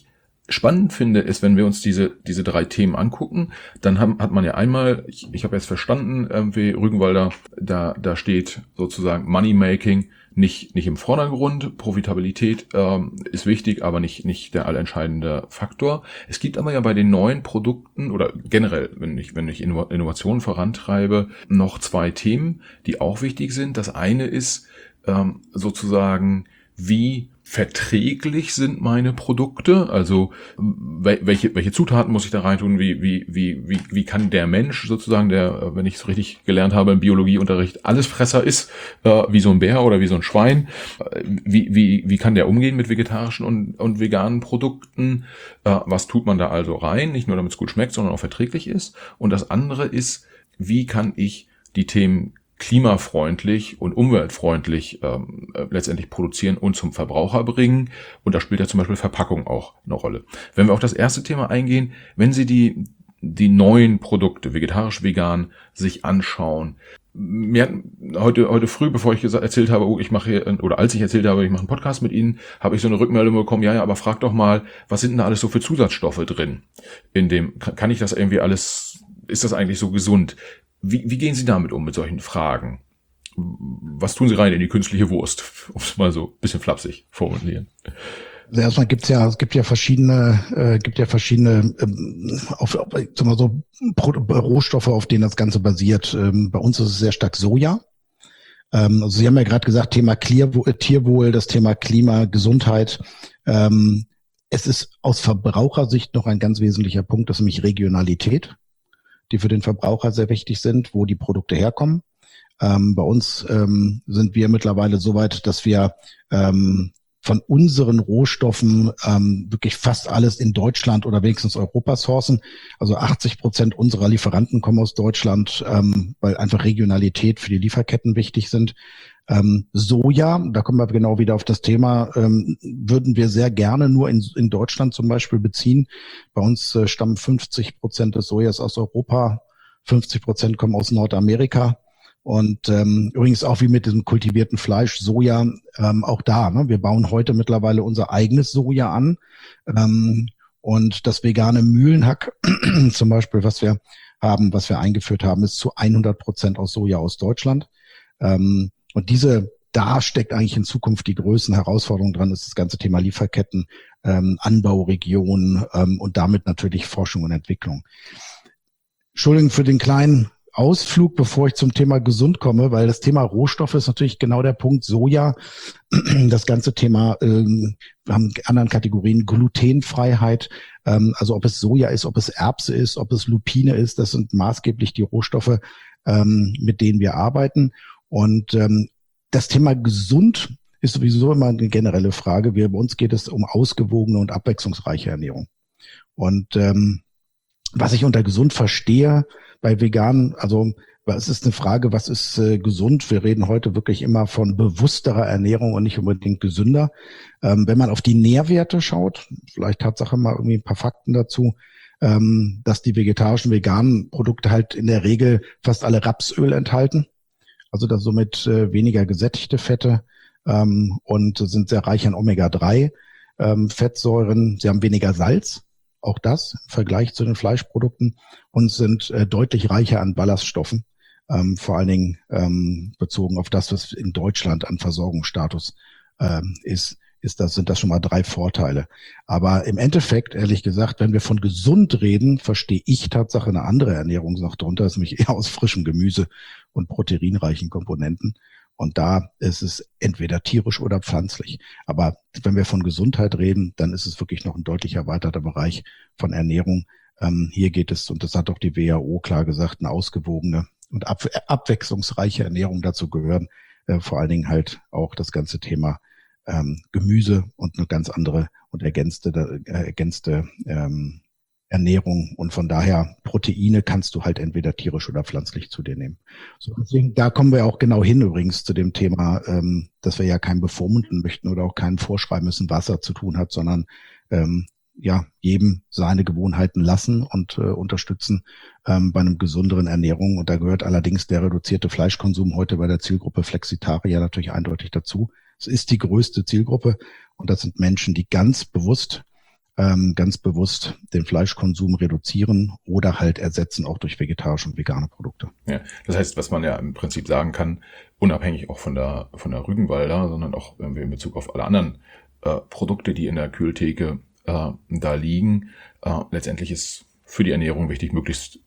spannend finde, ist, wenn wir uns diese 3 Themen angucken, dann hat man ja einmal, ich habe jetzt verstanden, wie Rügenwalder, da steht sozusagen Money-Making nicht im Vordergrund, Profitabilität ist wichtig, aber nicht der allentscheidende Faktor. Es gibt aber ja bei den neuen Produkten oder generell, wenn ich Innovationen vorantreibe, noch 2 Themen, die auch wichtig sind. Das eine ist sozusagen, wie verträglich sind meine Produkte, also welche Zutaten muss ich da reintun, wie kann der Mensch sozusagen, der, wenn ich es richtig gelernt habe im Biologieunterricht, Allesfresser ist, wie so ein Bär oder wie so ein Schwein, wie kann der umgehen mit vegetarischen und veganen Produkten, was tut man da also rein, nicht nur damit es gut schmeckt, sondern auch verträglich ist. Und das andere ist, wie kann ich die Themen klimafreundlich und umweltfreundlich letztendlich produzieren und zum Verbraucher bringen. Und da spielt ja zum Beispiel Verpackung auch eine Rolle. Wenn wir auf das erste Thema eingehen, wenn Sie die neuen Produkte, vegetarisch-vegan, sich anschauen. Mir hat heute früh, bevor ich erzählt habe, als ich erzählt habe, ich mache einen Podcast mit Ihnen, habe ich so eine Rückmeldung bekommen, ja, aber frag doch mal, was sind denn da alles so für Zusatzstoffe drin? Kann ich das irgendwie alles, ist das eigentlich so gesund? Wie gehen Sie damit um, mit solchen Fragen? Was tun Sie rein in die künstliche Wurst, um es mal so ein bisschen flapsig formulieren? Also erstmal es gibt ja verschiedene Rohstoffe, auf denen das Ganze basiert. Bei uns ist es sehr stark Soja. Also Sie haben ja gerade gesagt, Thema Tierwohl, das Thema Klima, Gesundheit. Es ist aus Verbrauchersicht noch ein ganz wesentlicher Punkt, das ist nämlich Regionalität, die für den Verbraucher sehr wichtig sind, wo die Produkte herkommen. Bei uns sind wir mittlerweile so weit, dass wir von unseren Rohstoffen wirklich fast alles in Deutschland oder wenigstens Europa sourcen. Also 80% unserer Lieferanten kommen aus Deutschland, weil einfach Regionalität für die Lieferketten wichtig sind. Soja, da kommen wir genau wieder auf das Thema, würden wir sehr gerne nur in Deutschland zum Beispiel beziehen. Bei uns stammen 50% des Sojas aus Europa, 50% kommen aus Nordamerika. Und übrigens auch wie mit diesem kultivierten Fleisch, Soja, auch da. Ne? Wir bauen heute mittlerweile unser eigenes Soja an. Und das vegane Mühlenhack zum Beispiel, was wir eingeführt haben, ist zu 100% aus Soja aus Deutschland. Und da steckt eigentlich in Zukunft die größten Herausforderungen dran, ist das ganze Thema Lieferketten, Anbauregionen und damit natürlich Forschung und Entwicklung. Entschuldigung für den kleinen Ausflug, bevor ich zum Thema gesund komme, weil das Thema Rohstoffe ist natürlich genau der Punkt. Soja, das ganze Thema, wir haben anderen Kategorien, Glutenfreiheit, also ob es Soja ist, ob es Erbse ist, ob es Lupine ist, das sind maßgeblich die Rohstoffe, mit denen wir arbeiten. Und das Thema gesund ist sowieso immer eine generelle Frage. Bei uns geht es um ausgewogene und abwechslungsreiche Ernährung. Und was ich unter gesund verstehe bei Veganen, also es ist eine Frage, was ist gesund? Wir reden heute wirklich immer von bewussterer Ernährung und nicht unbedingt gesünder. Wenn man auf die Nährwerte schaut, vielleicht Tatsache mal irgendwie ein paar Fakten dazu, dass die vegetarischen, veganen Produkte halt in der Regel fast alle Rapsöl enthalten. Also da somit weniger gesättigte Fette und sind sehr reich an Omega-3 Fettsäuren. Sie haben weniger Salz, auch das im Vergleich zu den Fleischprodukten, und sind deutlich reicher an Ballaststoffen, vor allen Dingen bezogen auf das, was in Deutschland an Versorgungsstatus sind das schon mal 3 Vorteile. Aber im Endeffekt, ehrlich gesagt, wenn wir von gesund reden, verstehe ich Tatsache eine andere Ernährung noch darunter, ist nämlich eher aus frischem Gemüse und proteinreichen Komponenten. Und da ist es entweder tierisch oder pflanzlich. Aber wenn wir von Gesundheit reden, dann ist es wirklich noch ein deutlich erweiterter Bereich von Ernährung. Hier geht es, und das hat auch die WHO klar gesagt, eine ausgewogene und abwechslungsreiche Ernährung. Dazu gehören vor allen Dingen halt auch das ganze Thema Gemüse und eine ganz andere und ergänzte Ernährung. Und von daher Proteine kannst du halt entweder tierisch oder pflanzlich zu dir nehmen. So, deswegen, da kommen wir auch genau hin übrigens zu dem Thema, dass wir ja keinen bevormunden möchten oder auch keinen vorschreiben müssen, was er zu tun hat, sondern jedem seine Gewohnheiten lassen und unterstützen bei einem gesünderen Ernährung. Und da gehört allerdings der reduzierte Fleischkonsum heute bei der Zielgruppe Flexitarier natürlich eindeutig dazu. Es ist die größte Zielgruppe und das sind Menschen, die ganz bewusst ganz bewusst den Fleischkonsum reduzieren oder halt ersetzen auch durch vegetarische und vegane Produkte. Ja, das heißt, was man ja im Prinzip sagen kann, unabhängig auch von der Rügenwalder, sondern auch irgendwie in Bezug auf alle anderen Produkte, die in der Kühltheke da liegen, letztendlich ist für die Ernährung wichtig, möglichst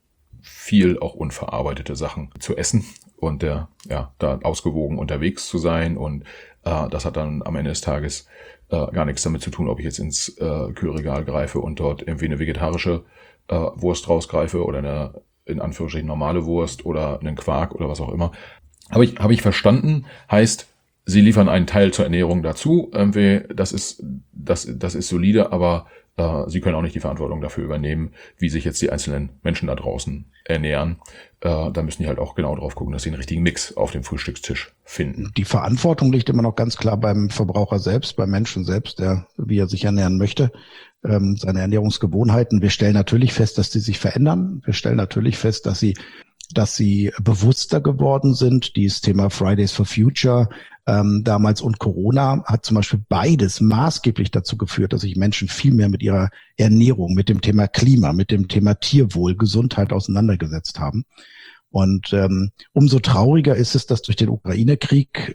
viel auch unverarbeitete Sachen zu essen und da ausgewogen unterwegs zu sein. Und das hat dann am Ende des Tages gar nichts damit zu tun, ob ich jetzt ins Kühlregal greife und dort irgendwie eine vegetarische Wurst rausgreife oder eine in Anführungsstrichen normale Wurst oder einen Quark oder was auch immer. Habe ich verstanden, heißt, Sie liefern einen Teil zur Ernährung dazu. Das ist solide, aber Sie können auch nicht die Verantwortung dafür übernehmen, wie sich jetzt die einzelnen Menschen da draußen ernähren. Da müssen die halt auch genau drauf gucken, dass sie einen richtigen Mix auf dem Frühstückstisch finden. Die Verantwortung liegt immer noch ganz klar beim Verbraucher selbst, beim Menschen selbst, der, wie er sich ernähren möchte, seine Ernährungsgewohnheiten. Wir stellen natürlich fest, dass die sich verändern. Wir stellen natürlich fest, dass sie bewusster geworden sind. Dieses Thema Fridays for Future damals und Corona hat zum Beispiel beides maßgeblich dazu geführt, dass sich Menschen viel mehr mit ihrer Ernährung, mit dem Thema Klima, mit dem Thema Tierwohl, Gesundheit auseinandergesetzt haben. Und umso trauriger ist es, dass durch den Ukraine-Krieg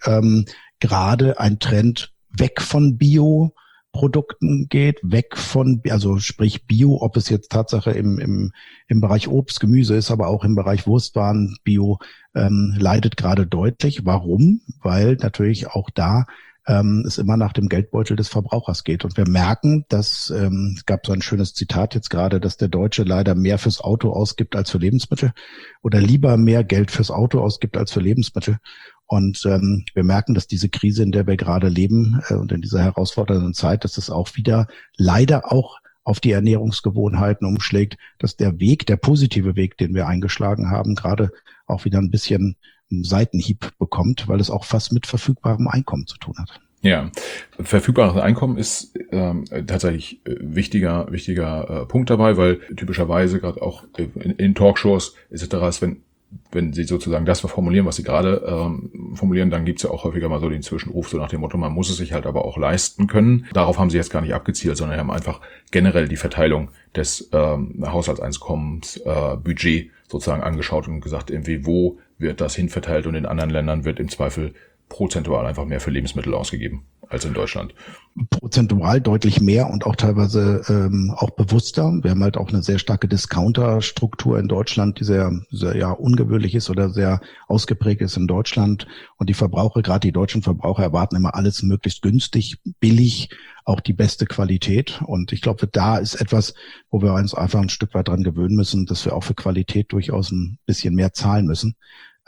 gerade ein Trend weg von Bioprodukten geht, weg von, also sprich Bio, ob es jetzt Tatsache im Bereich Obst, Gemüse ist, aber auch im Bereich Wurstwaren, Bio leidet gerade deutlich. Warum? Weil natürlich auch da es immer nach dem Geldbeutel des Verbrauchers geht. Und wir merken, dass, es gab so ein schönes Zitat jetzt gerade, dass der Deutsche leider mehr fürs Auto ausgibt als für Lebensmittel oder lieber mehr Geld fürs Auto ausgibt als für Lebensmittel. Und wir merken, dass diese Krise, in der wir gerade leben und in dieser herausfordernden Zeit, dass es auch wieder leider auch auf die Ernährungsgewohnheiten umschlägt, dass der Weg, der positive Weg, den wir eingeschlagen haben, gerade auch wieder ein bisschen einen Seitenhieb bekommt, weil es auch fast mit verfügbarem Einkommen zu tun hat. Ja, verfügbares Einkommen ist tatsächlich wichtiger Punkt dabei, weil typischerweise gerade auch in Talkshows etc. ist, wenn Sie sozusagen das formulieren, was Sie gerade formulieren, dann gibt's ja auch häufiger mal so den Zwischenruf, so nach dem Motto, man muss es sich halt aber auch leisten können. Darauf haben Sie jetzt gar nicht abgezielt, sondern haben einfach generell die Verteilung des Haushaltseinkommens, Budget sozusagen angeschaut und gesagt, irgendwie wo wird das hinverteilt, und in anderen Ländern wird im Zweifel prozentual einfach mehr für Lebensmittel ausgegeben als in Deutschland. Prozentual deutlich mehr und auch teilweise auch bewusster. Wir haben halt auch eine sehr starke Discounter-Struktur in Deutschland, die sehr ja, ungewöhnlich ist oder sehr ausgeprägt ist in Deutschland. Und die Verbraucher, gerade die deutschen Verbraucher, erwarten immer alles möglichst günstig, billig, auch die beste Qualität. Und ich glaube, da ist etwas, wo wir uns einfach ein Stück weit dran gewöhnen müssen, dass wir auch für Qualität durchaus ein bisschen mehr zahlen müssen.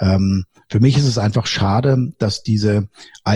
Für mich ist es einfach schade, dass diese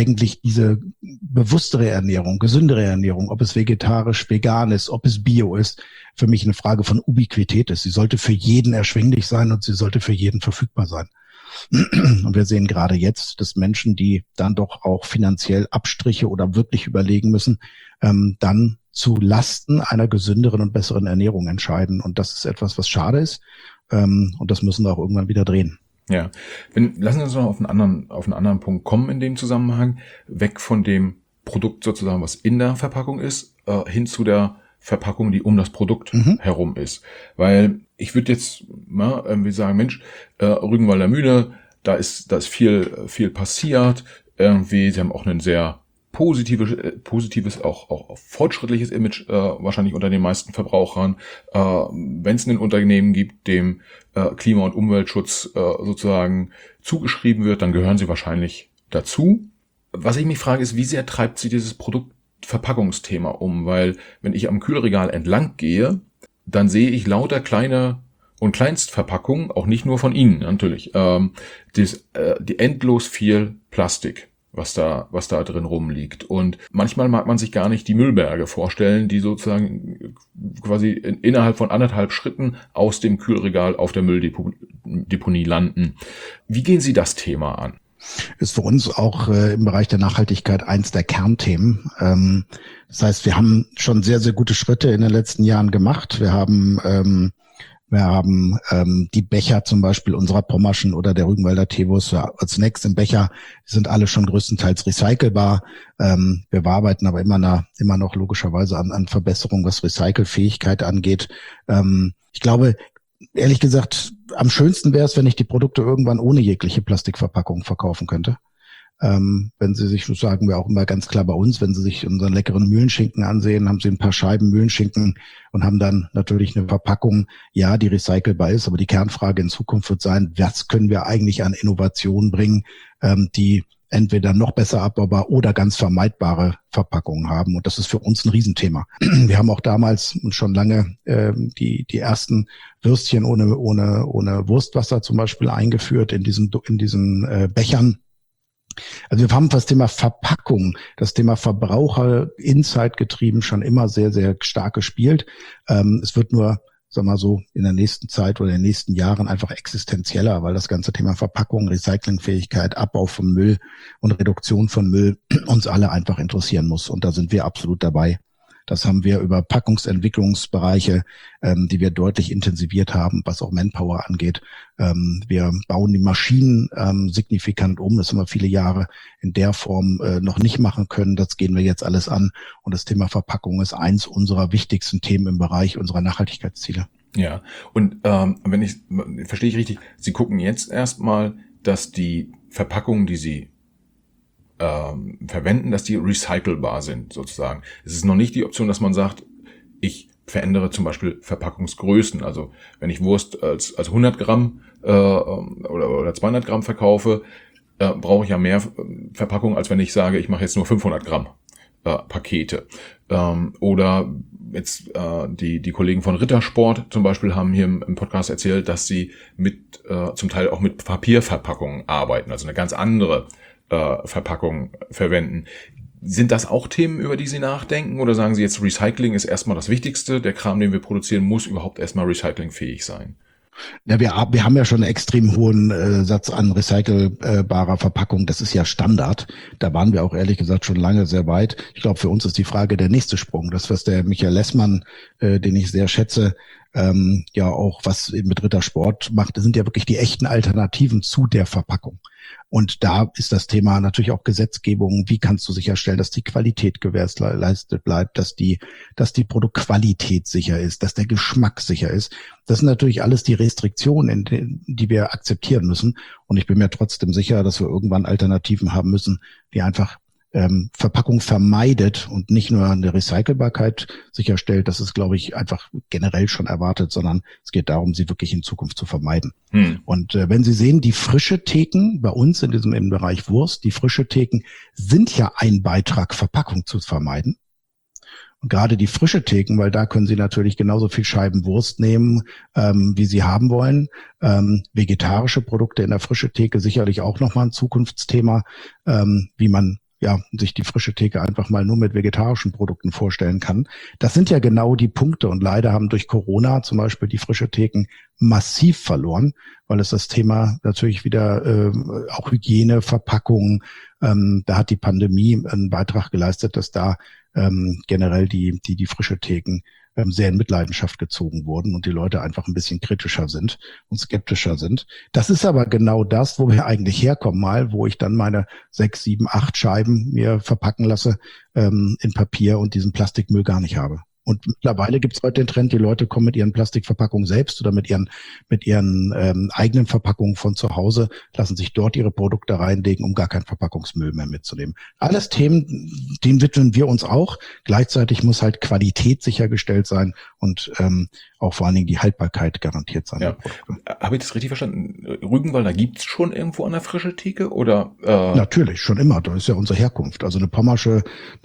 bewusstere Ernährung, gesündere Ernährung, ob es vegetarisch, vegan ist, ob es bio ist, für mich eine Frage von Ubiquität ist. Sie sollte für jeden erschwinglich sein und sie sollte für jeden verfügbar sein. Und wir sehen gerade jetzt, dass Menschen, die dann doch auch finanziell Abstriche oder wirklich überlegen müssen, dann zu Lasten einer gesünderen und besseren Ernährung entscheiden. Und das ist etwas, was schade ist. Und das müssen wir auch irgendwann wieder drehen. Ja, lassen Sie uns noch auf einen anderen Punkt kommen in dem Zusammenhang, weg von dem Produkt sozusagen, was in der Verpackung ist, hin zu der Verpackung, die um das Produkt herum ist. Weil ich würde jetzt mal irgendwie sagen, Mensch, Rügenwalder Mühle, da ist viel passiert, irgendwie, Sie haben auch ein sehr positives, auch fortschrittliches Image wahrscheinlich unter den meisten Verbrauchern. Wenn es ein Unternehmen gibt, dem Klima- und Umweltschutz sozusagen zugeschrieben wird, dann gehören sie wahrscheinlich dazu. Was ich mich frage, ist, wie sehr treibt sie dieses Produktverpackungsthema um? Weil wenn ich am Kühlregal entlang gehe, dann sehe ich lauter kleine und Kleinstverpackungen, auch nicht nur von Ihnen natürlich, die endlos viel Plastik, was da drin rumliegt. Und manchmal mag man sich gar nicht die Müllberge vorstellen, die sozusagen quasi innerhalb von 1,5 Schritten aus dem Kühlregal auf der Mülldeponie landen. Wie gehen Sie das Thema an? Ist für uns auch im Bereich der Nachhaltigkeit eins der Kernthemen. Das heißt, wir haben schon sehr, sehr gute Schritte in den letzten Jahren gemacht. Wir haben Wir haben die Becher zum Beispiel unserer Pommerschen oder der Rügenwalder Teewurst als Snacks im Becher, die sind alle schon größtenteils recycelbar. Wir arbeiten aber immer noch logischerweise an Verbesserungen, was Recycelfähigkeit angeht. Ich glaube, ehrlich gesagt, am schönsten wäre es, wenn ich die Produkte irgendwann ohne jegliche Plastikverpackung verkaufen könnte. Wenn Sie sich, das sagen wir auch immer ganz klar bei uns, wenn Sie sich unseren leckeren Mühlenschinken ansehen, haben Sie ein paar Scheiben Mühlenschinken und haben dann natürlich eine Verpackung, ja, die recycelbar ist, aber die Kernfrage in Zukunft wird sein, was können wir eigentlich an Innovationen bringen, die entweder noch besser abbaubar oder ganz vermeidbare Verpackungen haben. Und das ist für uns ein Riesenthema. Wir haben auch damals schon lange die ersten Würstchen ohne Wurstwasser zum Beispiel eingeführt in diesen Bechern. Also wir haben das Thema Verpackung, das Thema Verbraucher-Insight getrieben schon immer sehr, sehr stark gespielt. Es wird nur, sagen wir mal so, in der nächsten Zeit oder in den nächsten Jahren einfach existenzieller, weil das ganze Thema Verpackung, Recyclingfähigkeit, Abbau von Müll und Reduktion von Müll uns alle einfach interessieren muss. Und da sind wir absolut dabei. Das haben wir über Packungsentwicklungsbereiche, die wir deutlich intensiviert haben, was auch Manpower angeht. Wir bauen die Maschinen signifikant um. Das haben wir viele Jahre in der Form noch nicht machen können. Das gehen wir jetzt alles an. Und das Thema Verpackung ist eins unserer wichtigsten Themen im Bereich unserer Nachhaltigkeitsziele. Ja, und verstehe ich richtig, Sie gucken jetzt erstmal, dass die Verpackungen, die Sie verwenden, dass die recycelbar sind, sozusagen. Es ist noch nicht die Option, dass man sagt, ich verändere zum Beispiel Verpackungsgrößen. Also wenn ich Wurst als 100 Gramm oder 200 Gramm verkaufe, brauche ich ja mehr Verpackung, als wenn ich sage, ich mache jetzt nur 500 Gramm Pakete. Oder jetzt die Kollegen von Rittersport zum Beispiel haben hier im Podcast erzählt, dass sie zum Teil auch mit Papierverpackungen arbeiten, also eine ganz andere Verpackung verwenden. Sind das auch Themen, über die Sie nachdenken? Oder sagen Sie jetzt, Recycling ist erstmal das Wichtigste, der Kram, den wir produzieren, muss überhaupt erstmal recyclingfähig sein? Ja, wir haben ja schon einen extrem hohen Satz an recycelbarer Verpackung. Das ist ja Standard. Da waren wir auch ehrlich gesagt schon lange sehr weit. Ich glaube, für uns ist die Frage der nächste Sprung. Das, was der Michael Lessmann, den ich sehr schätze, ja auch was mit Rittersport macht, das sind ja wirklich die echten Alternativen zu der Verpackung. Und da ist das Thema natürlich auch Gesetzgebung. Wie kannst du sicherstellen, dass die Qualität gewährleistet bleibt, dass die Produktqualität sicher ist, dass der Geschmack sicher ist? Das sind natürlich alles die Restriktionen, die wir akzeptieren müssen. Und ich bin mir trotzdem sicher, dass wir irgendwann Alternativen haben müssen, die einfach Verpackung vermeidet und nicht nur eine Recycelbarkeit sicherstellt. Das ist, glaube ich, einfach generell schon erwartet, sondern es geht darum, sie wirklich in Zukunft zu vermeiden. Und wenn Sie sehen, die frische Theken bei uns im Bereich Wurst, die frische Theken sind ja ein Beitrag, Verpackung zu vermeiden. Und gerade die frische Theken, weil da können Sie natürlich genauso viel Scheiben Wurst nehmen, wie Sie haben wollen. Vegetarische Produkte in der frische Theke sicherlich auch nochmal ein Zukunftsthema, wie man sich die frische Theke einfach mal nur mit vegetarischen Produkten vorstellen kann. Das sind ja genau die Punkte und leider haben durch Corona zum Beispiel die frische Theken massiv verloren, weil es das Thema natürlich wieder auch Hygiene, Verpackung, da hat die Pandemie einen Beitrag geleistet, dass da generell die frische Theken sehr in Mitleidenschaft gezogen wurden und die Leute einfach ein bisschen kritischer sind und skeptischer sind. Das ist aber genau das, wo wir eigentlich herkommen wo ich dann meine 6, 7, 8 Scheiben mir verpacken lasse in Papier und diesen Plastikmüll gar nicht habe. Und mittlerweile gibt es heute den Trend, die Leute kommen mit ihren Plastikverpackungen selbst oder mit ihren eigenen Verpackungen von zu Hause, lassen sich dort ihre Produkte reinlegen, um gar keinen Verpackungsmüll mehr mitzunehmen. Alles Themen, denen widmen wir uns auch. Gleichzeitig muss halt Qualität sichergestellt sein und auch vor allen Dingen die Haltbarkeit garantiert sein. Ja. Habe ich das richtig verstanden? Rügenwalder gibt's schon irgendwo an der frischen Theke oder? Natürlich, schon immer. Das ist ja unsere Herkunft. Also eine Pommersche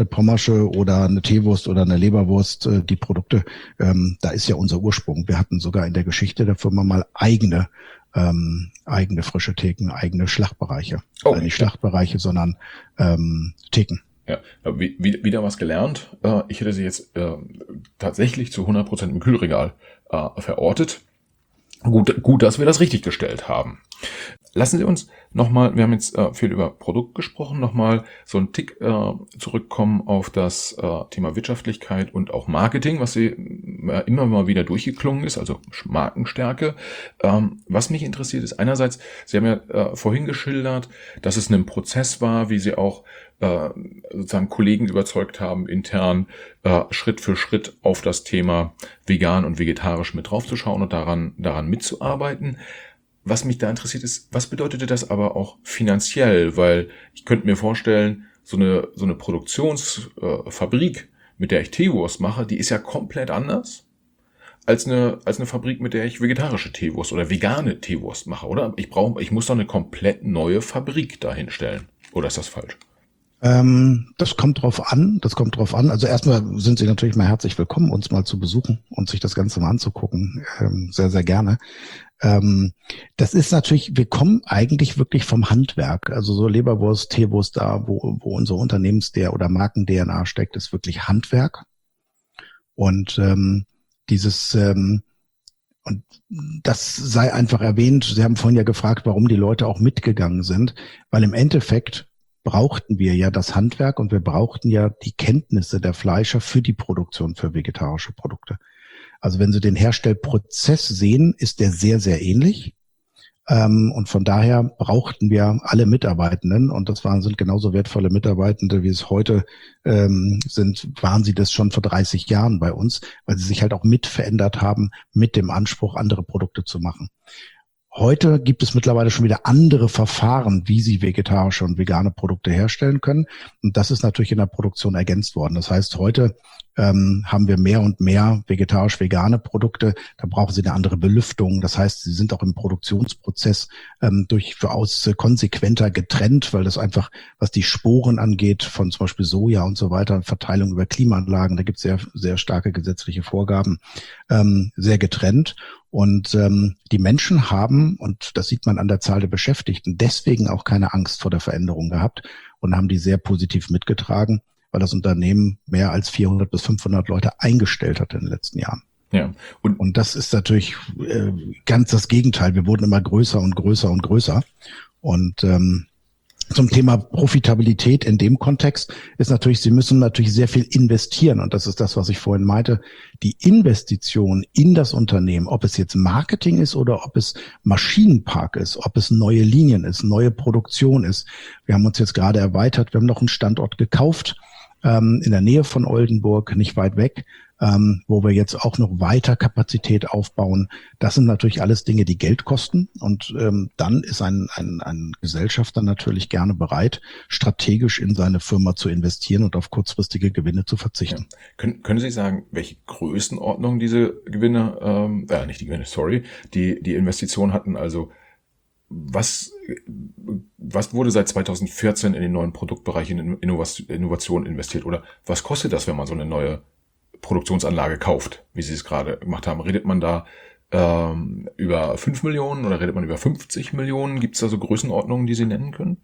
oder eine Teewurst oder eine Leberwurst, die Produkte, da ist ja unser Ursprung. Wir hatten sogar in der Geschichte der Firma mal eigene frische Theken, eigene Schlachtbereiche. Okay. Also nicht Schlachtbereiche, sondern Theken. Ja, wieder was gelernt. Ich hätte sie jetzt tatsächlich zu 100% im Kühlregal verortet. Gut, dass wir das richtig gestellt haben. Lassen Sie uns nochmal, wir haben jetzt viel über Produkt gesprochen, nochmal so einen Tick zurückkommen auf das Thema Wirtschaftlichkeit und auch Marketing, was Sie immer mal wieder durchgeklungen ist, also Markenstärke. Was mich interessiert ist einerseits, Sie haben ja vorhin geschildert, dass es ein Prozess war, wie Sie auch sozusagen Kollegen überzeugt haben, intern Schritt für Schritt auf das Thema vegan und vegetarisch mit draufzuschauen und daran mitzuarbeiten. Was mich da interessiert ist, was bedeutete das aber auch finanziell? Weil ich könnte mir vorstellen, so eine Produktionsfabrik, mit der ich Teewurst mache, die ist ja komplett anders als eine Fabrik, mit der ich vegetarische Teewurst oder vegane Teewurst mache, oder? Ich muss doch eine komplett neue Fabrik dahin stellen. Oder ist das falsch? Das kommt drauf an. Also erstmal sind Sie natürlich mal herzlich willkommen, uns mal zu besuchen und sich das Ganze mal anzugucken. Sehr, sehr gerne. Das ist natürlich, wir kommen eigentlich wirklich vom Handwerk. Also so Leberwurst, Teewurst da, wo unsere oder Marken-DNA steckt, ist wirklich Handwerk. Und und das sei einfach erwähnt. Sie haben vorhin ja gefragt, warum die Leute auch mitgegangen sind, weil im Endeffekt brauchten wir ja das Handwerk und wir brauchten ja die Kenntnisse der Fleischer für die Produktion für vegetarische Produkte. Also wenn Sie den Herstellprozess sehen, ist der sehr, sehr ähnlich. Und von daher brauchten wir alle Mitarbeitenden und sind genauso wertvolle Mitarbeitende, wie es heute waren sie das schon vor 30 Jahren bei uns, weil sie sich halt auch mit verändert haben, mit dem Anspruch, andere Produkte zu machen. Heute gibt es mittlerweile schon wieder andere Verfahren, wie Sie vegetarische und vegane Produkte herstellen können. Und das ist natürlich in der Produktion ergänzt worden. Das heißt, heute haben wir mehr und mehr vegetarisch-vegane Produkte. Da brauchen Sie eine andere Belüftung. Das heißt, sie sind auch im Produktionsprozess durchaus konsequenter getrennt, weil das einfach, was die Sporen angeht, von zum Beispiel Soja und so weiter, Verteilung über Klimaanlagen, da gibt es sehr, sehr starke gesetzliche Vorgaben, sehr getrennt. Und die Menschen haben, und das sieht man an der Zahl der Beschäftigten, deswegen auch keine Angst vor der Veränderung gehabt und haben die sehr positiv mitgetragen, weil das Unternehmen mehr als 400 bis 500 Leute eingestellt hat in den letzten Jahren. Ja. Und das ist natürlich ganz das Gegenteil. Wir wurden immer größer und größer und größer. Und zum Thema Profitabilität in dem Kontext ist natürlich, Sie müssen natürlich sehr viel investieren. Und das ist das, was ich vorhin meinte. Die Investition in das Unternehmen, ob es jetzt Marketing ist oder ob es Maschinenpark ist, ob es neue Linien ist, neue Produktion ist. Wir haben uns jetzt gerade erweitert. Wir haben noch einen Standort gekauft in der Nähe von Oldenburg, nicht weit weg, wo wir jetzt auch noch weiter Kapazität aufbauen. Das sind natürlich alles Dinge, die Geld kosten. Und dann ist ein Gesellschafter natürlich gerne bereit, strategisch in seine Firma zu investieren und auf kurzfristige Gewinne zu verzichten. Ja. Können Sie sagen, welche Größenordnung diese Gewinne, die Investitionen hatten? Also was wurde seit 2014 in den neuen Produktbereich in Innovation investiert? Oder was kostet das, wenn man so eine neue Produktionsanlage kauft, wie Sie es gerade gemacht haben? Redet man da über 5 Millionen oder redet man über 50 Millionen? Gibt es da so Größenordnungen, die Sie nennen können?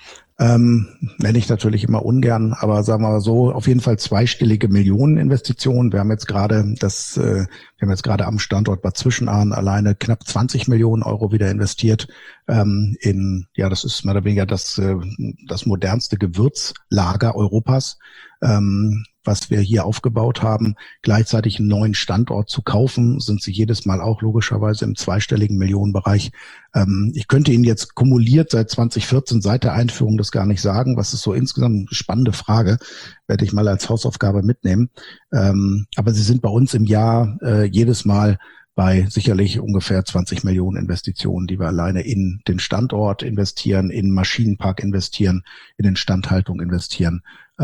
Nenne ich natürlich immer ungern, aber sagen wir mal so, auf jeden Fall zweistellige Millioneninvestitionen. Wir haben jetzt gerade am Standort Bad Zwischenahn alleine knapp 20 Millionen Euro wieder investiert das ist mehr oder weniger das modernste Gewürzlager Europas, was wir hier aufgebaut haben. Gleichzeitig einen neuen Standort zu kaufen, sind sie jedes Mal auch logischerweise im zweistelligen Millionenbereich. Ich könnte Ihnen jetzt kumuliert seit 2014, seit der Einführung, das gar nicht sagen. Was ist so insgesamt eine spannende Frage, werde ich mal als Hausaufgabe mitnehmen. Aber sie sind bei uns im Jahr jedes Mal bei sicherlich ungefähr 20 Millionen Investitionen, die wir alleine in den Standort investieren, in Maschinenpark investieren, in Instandhaltung investieren.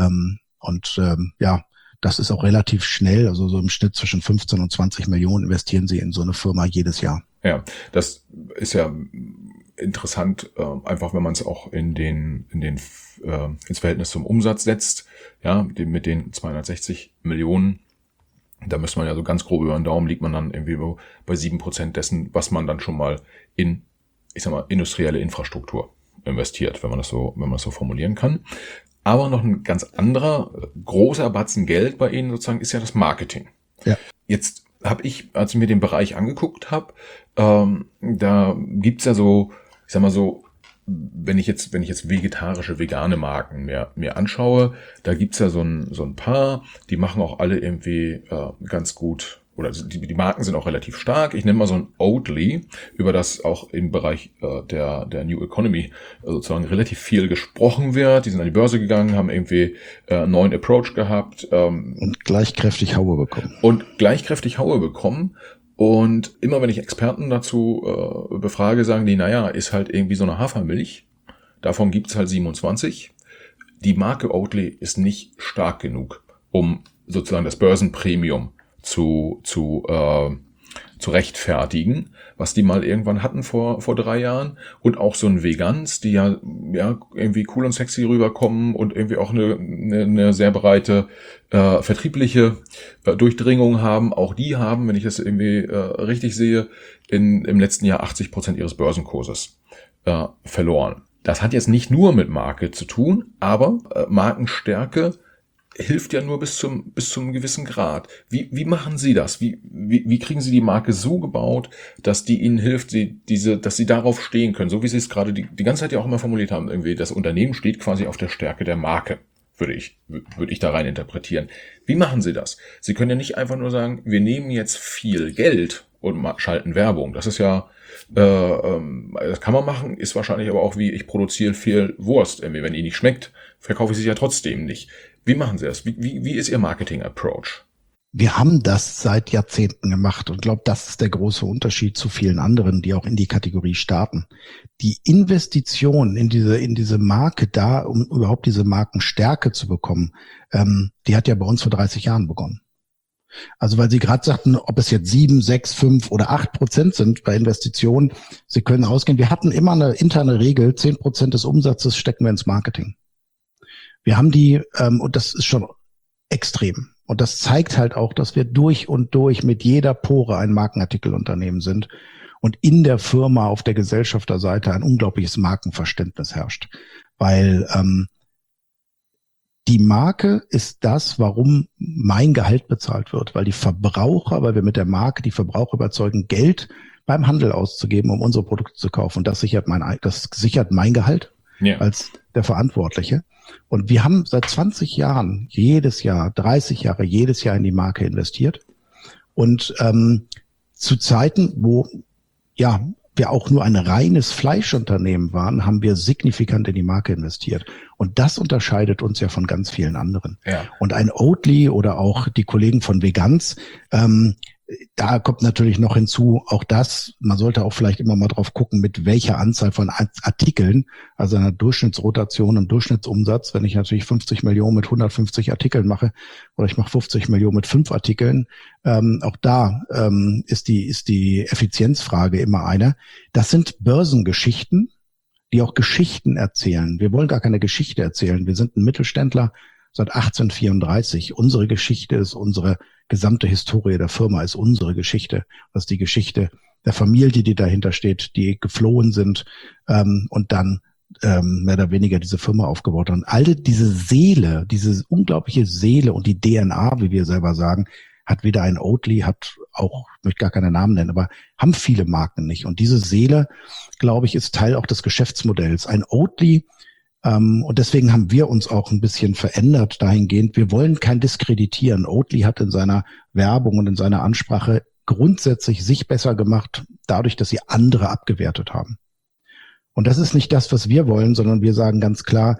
Das ist auch relativ schnell, also so im Schnitt zwischen 15 und 20 Millionen investieren Sie in so eine Firma jedes Jahr. Ja, das ist ja interessant, einfach wenn man es auch ins Verhältnis zum Umsatz setzt, ja, mit den 260 Millionen. Da müsste man ja so ganz grob über den Daumen, liegt man dann irgendwie bei 7% dessen, was man dann schon mal in, industrielle Infrastruktur investiert, wenn man das so formulieren kann. Aber noch ein ganz anderer großer Batzen Geld bei Ihnen sozusagen ist ja das Marketing. Ja. Jetzt habe ich, als ich mir den Bereich angeguckt habe, da gibt's ja so, sag mal so, wenn ich jetzt vegetarische, vegane Marken mir anschaue, da gibt's ja so ein paar, die machen auch alle irgendwie ganz gut, oder die Marken sind auch relativ stark. Ich nenne mal so ein Oatly, über das auch im Bereich der New Economy sozusagen relativ viel gesprochen wird. Die sind an die Börse gegangen, haben irgendwie einen neuen Approach gehabt. Und gleich kräftig Haue bekommen. Und immer wenn ich Experten dazu befrage, sagen die, naja, ist halt irgendwie so eine Hafermilch. Davon gibt's halt 27. Die Marke Oatly ist nicht stark genug, um sozusagen das Börsenpremium zu rechtfertigen, was die mal irgendwann hatten vor 3 Jahren. Und auch so ein Vegans, die ja irgendwie cool und sexy rüberkommen und irgendwie auch eine sehr breite vertriebliche Durchdringung haben. Auch die haben, wenn ich das irgendwie richtig sehe, im letzten Jahr 80% ihres Börsenkurses verloren. Das hat jetzt nicht nur mit Marke zu tun, aber Markenstärke hilft ja nur bis zum gewissen Grad. Wie machen Sie das? Wie kriegen Sie die Marke so gebaut, dass die Ihnen hilft, dass Sie darauf stehen können? So wie Sie es gerade die ganze Zeit ja auch immer formuliert haben, irgendwie das Unternehmen steht quasi auf der Stärke der Marke, würde ich da rein interpretieren. Wie machen Sie das? Sie können ja nicht einfach nur sagen, wir nehmen jetzt viel Geld und schalten Werbung. Das ist ja, das kann man machen, ist wahrscheinlich aber auch wie, ich produziere viel Wurst. Irgendwie, wenn die nicht schmeckt, verkaufe ich sie ja trotzdem nicht. Wie machen Sie das? Wie ist Ihr Marketing-Approach? Wir haben das seit Jahrzehnten gemacht und glaube, das ist der große Unterschied zu vielen anderen, die auch in die Kategorie starten. Die Investition in diese Marke da, um überhaupt diese Markenstärke zu bekommen, die hat ja bei uns vor 30 Jahren begonnen. Also weil Sie gerade sagten, ob es jetzt 7, 6, 5 oder 8% sind bei Investitionen, Sie können ausgehen, wir hatten immer eine interne Regel, 10% des Umsatzes stecken wir ins Marketing. Wir haben die, und das ist schon extrem. Und das zeigt halt auch, dass wir durch und durch mit jeder Pore ein Markenartikelunternehmen sind und in der Firma auf der Gesellschafterseite ein unglaubliches Markenverständnis herrscht. Weil die Marke ist das, warum mein Gehalt bezahlt wird. Weil weil wir mit der Marke die Verbraucher überzeugen, Geld beim Handel auszugeben, um unsere Produkte zu kaufen. Und das sichert mein Gehalt als der Verantwortliche. Und wir haben seit 20 Jahren jedes Jahr, 30 Jahre, jedes Jahr in die Marke investiert. Und zu Zeiten, wo wir auch nur ein reines Fleischunternehmen waren, haben wir signifikant in die Marke investiert. Und das unterscheidet uns ja von ganz vielen anderen. Ja. Und ein Oatly oder auch die Kollegen von Vegans, da kommt natürlich noch hinzu, auch das, man sollte auch vielleicht immer mal drauf gucken, mit welcher Anzahl von Artikeln, also einer Durchschnittsrotation und Durchschnittsumsatz, wenn ich natürlich 50 Millionen mit 150 Artikeln mache oder ich mache 50 Millionen mit 5 Artikeln, auch da ist die Effizienzfrage immer eine. Das sind Börsengeschichten, die auch Geschichten erzählen. Wir wollen gar keine Geschichte erzählen. Wir sind ein Mittelständler seit 1834. Unsere Geschichte ist unsere gesamte Historie der Firma, ist unsere Geschichte. Das ist die Geschichte der Familie, die dahinter steht, die geflohen sind und dann mehr oder weniger diese Firma aufgebaut haben. Alle diese Seele, diese unglaubliche Seele und die DNA, wie wir selber sagen, hat weder ein Oatly, hat auch, ich möchte gar keine Namen nennen, aber haben viele Marken nicht. Und diese Seele, glaube ich, ist Teil auch des Geschäftsmodells. Ein Oatly, und deswegen haben wir uns auch ein bisschen verändert dahingehend. Wir wollen kein Diskreditieren. Oatly hat in seiner Werbung und in seiner Ansprache grundsätzlich sich besser gemacht, dadurch, dass sie andere abgewertet haben. Und das ist nicht das, was wir wollen, sondern wir sagen ganz klar,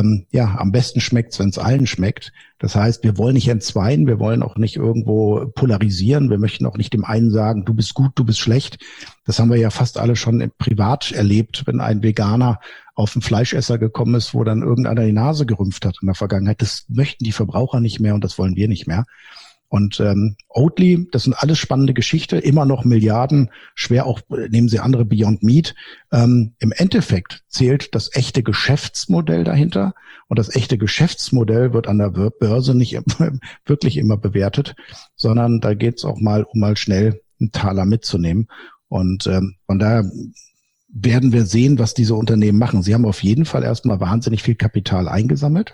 am besten schmeckt's, wenn es allen schmeckt. Das heißt, wir wollen nicht entzweien, wir wollen auch nicht irgendwo polarisieren, wir möchten auch nicht dem einen sagen, du bist gut, du bist schlecht. Das haben wir ja fast alle schon privat erlebt, wenn ein Veganer auf einen Fleischesser gekommen ist, wo dann irgendeiner die Nase gerümpft hat in der Vergangenheit. Das möchten die Verbraucher nicht mehr und das wollen wir nicht mehr. Und Oatly, das sind alles spannende Geschichten, immer noch Milliarden, schwer auch, nehmen Sie andere Beyond Meat. Im Endeffekt zählt das echte Geschäftsmodell dahinter und das echte Geschäftsmodell wird an der Börse nicht wirklich immer bewertet, sondern da geht es auch mal, um mal schnell einen Taler mitzunehmen. Und von daher werden wir sehen, was diese Unternehmen machen. Sie haben auf jeden Fall erstmal wahnsinnig viel Kapital eingesammelt.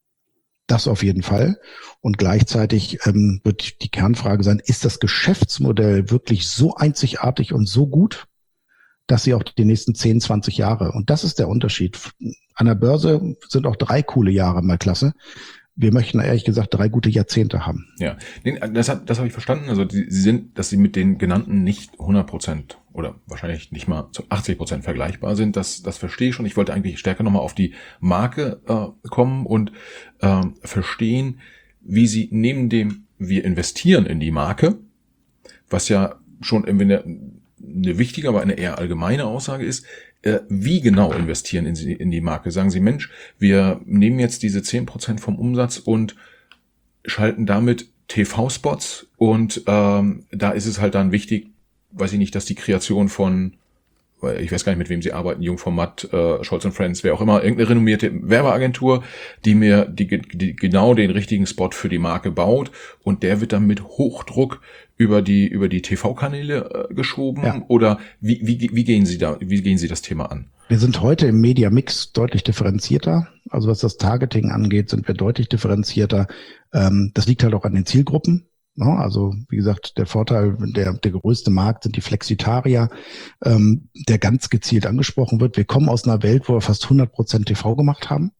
Das auf jeden Fall. Und gleichzeitig wird die Kernfrage sein, ist das Geschäftsmodell wirklich so einzigartig und so gut, dass sie auch die nächsten 10, 20 Jahre, und das ist der Unterschied. An der Börse sind auch 3 coole Jahre mal klasse. Wir möchten ehrlich gesagt 3 gute Jahrzehnte haben. Ja, das habe ich verstanden. Also dass sie mit den genannten nicht 100% oder wahrscheinlich nicht mal zu 80% vergleichbar sind. Das verstehe ich schon. Ich wollte eigentlich stärker nochmal auf die Marke kommen und verstehen, wie sie neben dem wir investieren in die Marke, was ja schon irgendwie eine wichtige, aber eine eher allgemeine Aussage ist, wie genau investieren in die Marke? Sagen Sie, Mensch, wir nehmen jetzt diese 10% vom Umsatz und schalten damit TV-Spots und da ist es halt dann wichtig, weiß ich nicht, dass die Kreation von, ich weiß gar nicht, mit wem Sie arbeiten, Jungformat, Scholz & Friends, wer auch immer, irgendeine renommierte Werbeagentur, die mir die genau den richtigen Spot für die Marke baut und der wird dann mit Hochdruck über die TV-Kanäle geschoben. Ja. Oder wie gehen Sie das Thema an? Wir sind heute im Media Mix deutlich differenzierter. Also was das Targeting angeht, sind wir deutlich differenzierter. Das liegt halt auch an den Zielgruppen. Also wie gesagt, der Vorteil, der größte Markt sind die Flexitarier, der ganz gezielt angesprochen wird. Wir kommen aus einer Welt, wo wir fast 100% TV gemacht haben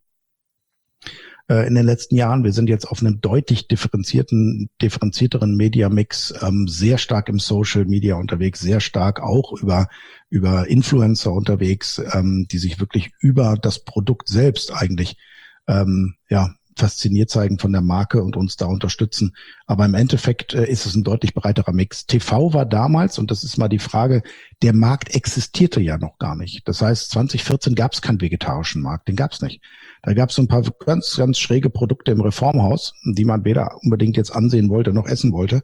in den letzten Jahren. Wir sind jetzt auf einem deutlich differenzierteren Media-Mix, sehr stark im Social Media unterwegs, sehr stark auch über Influencer unterwegs, die sich wirklich über das Produkt selbst eigentlich fasziniert zeigen von der Marke und uns da unterstützen. Aber im Endeffekt ist es ein deutlich breiterer Mix. TV war damals, und das ist mal die Frage, der Markt existierte ja noch gar nicht. Das heißt, 2014 gab es keinen vegetarischen Markt, den gab es nicht. Da gab es so ein paar ganz, ganz schräge Produkte im Reformhaus, die man weder unbedingt jetzt ansehen wollte noch essen wollte.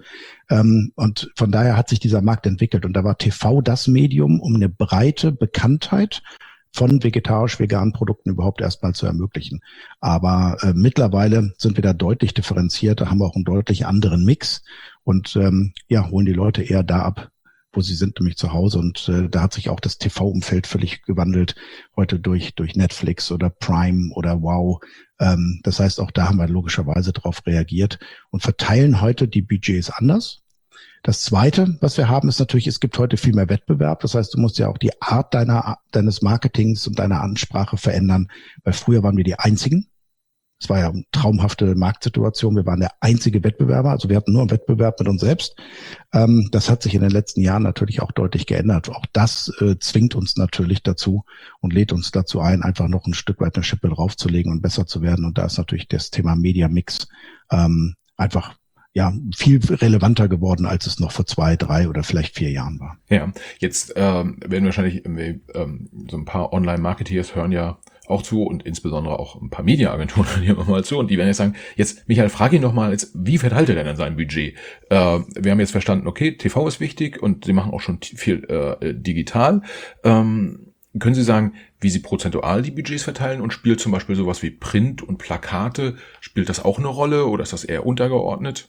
Und von daher hat sich dieser Markt entwickelt. Und da war TV das Medium, um eine breite Bekanntheit von vegetarisch-veganen Produkten überhaupt erstmal zu ermöglichen. Aber mittlerweile sind wir da deutlich differenzierter, haben auch einen deutlich anderen Mix und holen die Leute eher da ab, wo sie sind, nämlich zu Hause. Und da hat sich auch das TV-Umfeld völlig gewandelt, heute durch Netflix oder Prime oder Wow. Das heißt, auch da haben wir logischerweise drauf reagiert und verteilen heute die Budgets anders. Das Zweite, was wir haben, ist natürlich, es gibt heute viel mehr Wettbewerb. Das heißt, du musst ja auch die Art deines Marketings und deiner Ansprache verändern, weil früher waren wir die Einzigen. Es war ja eine traumhafte Marktsituation. Wir waren der einzige Wettbewerber, also wir hatten nur einen Wettbewerb mit uns selbst. Das hat sich in den letzten Jahren natürlich auch deutlich geändert. Auch das zwingt uns natürlich dazu und lädt uns dazu ein, einfach noch ein Stück weit eine Schippe draufzulegen und besser zu werden. Und da ist natürlich das Thema Media Mix einfach viel relevanter geworden, als es noch vor 2, 3 oder vielleicht 4 Jahren war. Ja, jetzt werden wahrscheinlich so ein paar Online-Marketeers hören ja auch zu und insbesondere auch ein paar Media-Agenturen hören hier mal zu und die werden jetzt sagen, jetzt Michael, frage ihn doch mal, wie verteilt er denn sein Budget? Wir haben jetzt verstanden, okay, TV ist wichtig und Sie machen auch schon viel digital. Können Sie sagen, wie Sie prozentual die Budgets verteilen und spielt zum Beispiel sowas wie Print und Plakate, spielt das auch eine Rolle oder ist das eher untergeordnet?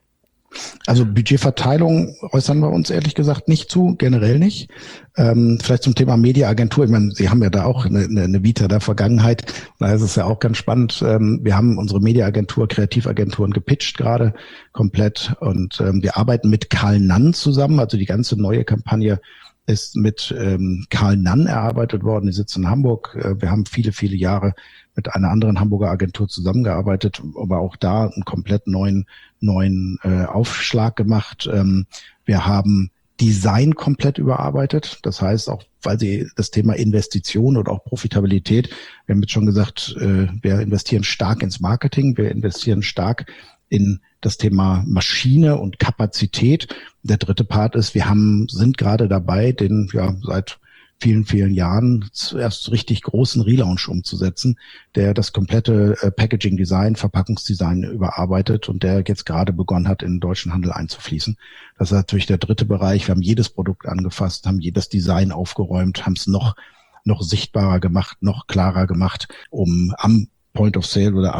Also Budgetverteilung äußern wir uns ehrlich gesagt nicht zu, generell nicht. Vielleicht zum Thema Mediaagentur. Ich meine, Sie haben ja da auch eine Vita der Vergangenheit. Da ist es ja auch ganz spannend. Wir haben unsere Mediaagentur, Kreativagenturen gepitcht gerade komplett und wir arbeiten mit Karl Nann zusammen. Also die ganze neue Kampagne ist mit Karl Nann erarbeitet worden. Die sitzen in Hamburg. Wir haben viele, viele Jahre mit einer anderen Hamburger Agentur zusammengearbeitet, aber auch da einen komplett neuen Aufschlag gemacht. Wir haben Design komplett überarbeitet. Das heißt, auch weil Sie das Thema Investition oder auch Profitabilität, wir haben jetzt schon gesagt, wir investieren stark ins Marketing, wir investieren stark in das Thema Maschine und Kapazität. Der dritte Part ist, sind gerade dabei, den seit vielen, vielen Jahren zuerst richtig großen Relaunch umzusetzen, der das komplette Packaging-Design, Verpackungsdesign überarbeitet und der jetzt gerade begonnen hat, in den deutschen Handel einzufließen. Das ist natürlich der dritte Bereich. Wir haben jedes Produkt angefasst, haben jedes Design aufgeräumt, haben es noch sichtbarer gemacht, noch klarer gemacht, um am Point of Sale oder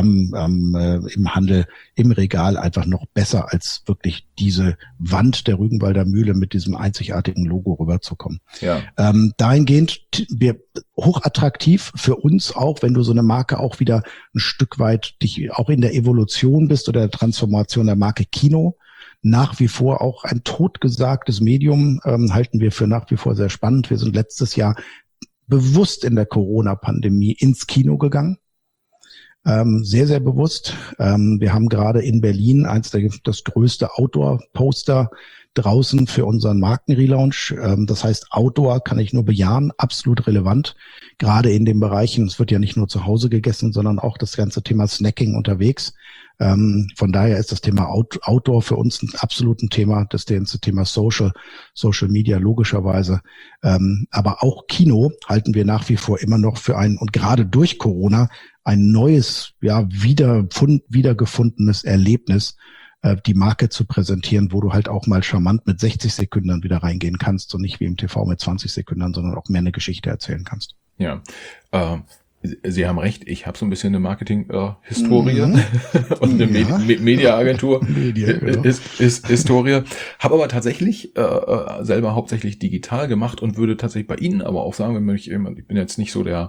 im Handel, im Regal einfach noch besser als wirklich diese Wand der Rügenwalder Mühle mit diesem einzigartigen Logo rüberzukommen. Ja. Dahingehend wir hochattraktiv für uns auch, wenn du so eine Marke auch wieder ein Stück weit dich auch in der Evolution bist oder der Transformation der Marke Kino. nach wie vor auch ein totgesagtes Medium, halten wir für nach wie vor sehr spannend. Wir sind letztes Jahr bewusst in der Corona-Pandemie ins Kino gegangen. Sehr, sehr bewusst. Wir haben gerade in Berlin das größte Outdoor-Poster draußen für unseren Markenrelaunch. Das heißt, Outdoor kann ich nur bejahen, absolut relevant. Gerade in den Bereichen, es wird ja nicht nur zu Hause gegessen, sondern auch das ganze Thema Snacking unterwegs. Von daher ist das Thema Outdoor für uns ein absolutes Thema. Das ganze Thema Social Media logischerweise. Aber auch Kino halten wir nach wie vor immer noch für und gerade durch Corona, ein neues, wiedergefundenes Erlebnis, die Marke zu präsentieren, wo du halt auch mal charmant mit 60 Sekunden wieder reingehen kannst und nicht wie im TV mit 20 Sekunden, sondern auch mehr eine Geschichte erzählen kannst. Ja, Sie haben recht, ich habe so ein bisschen eine Marketing-Historie und eine Media-Agentur Historie, habe aber tatsächlich selber hauptsächlich digital gemacht und würde tatsächlich bei Ihnen aber auch sagen, ich bin jetzt nicht so der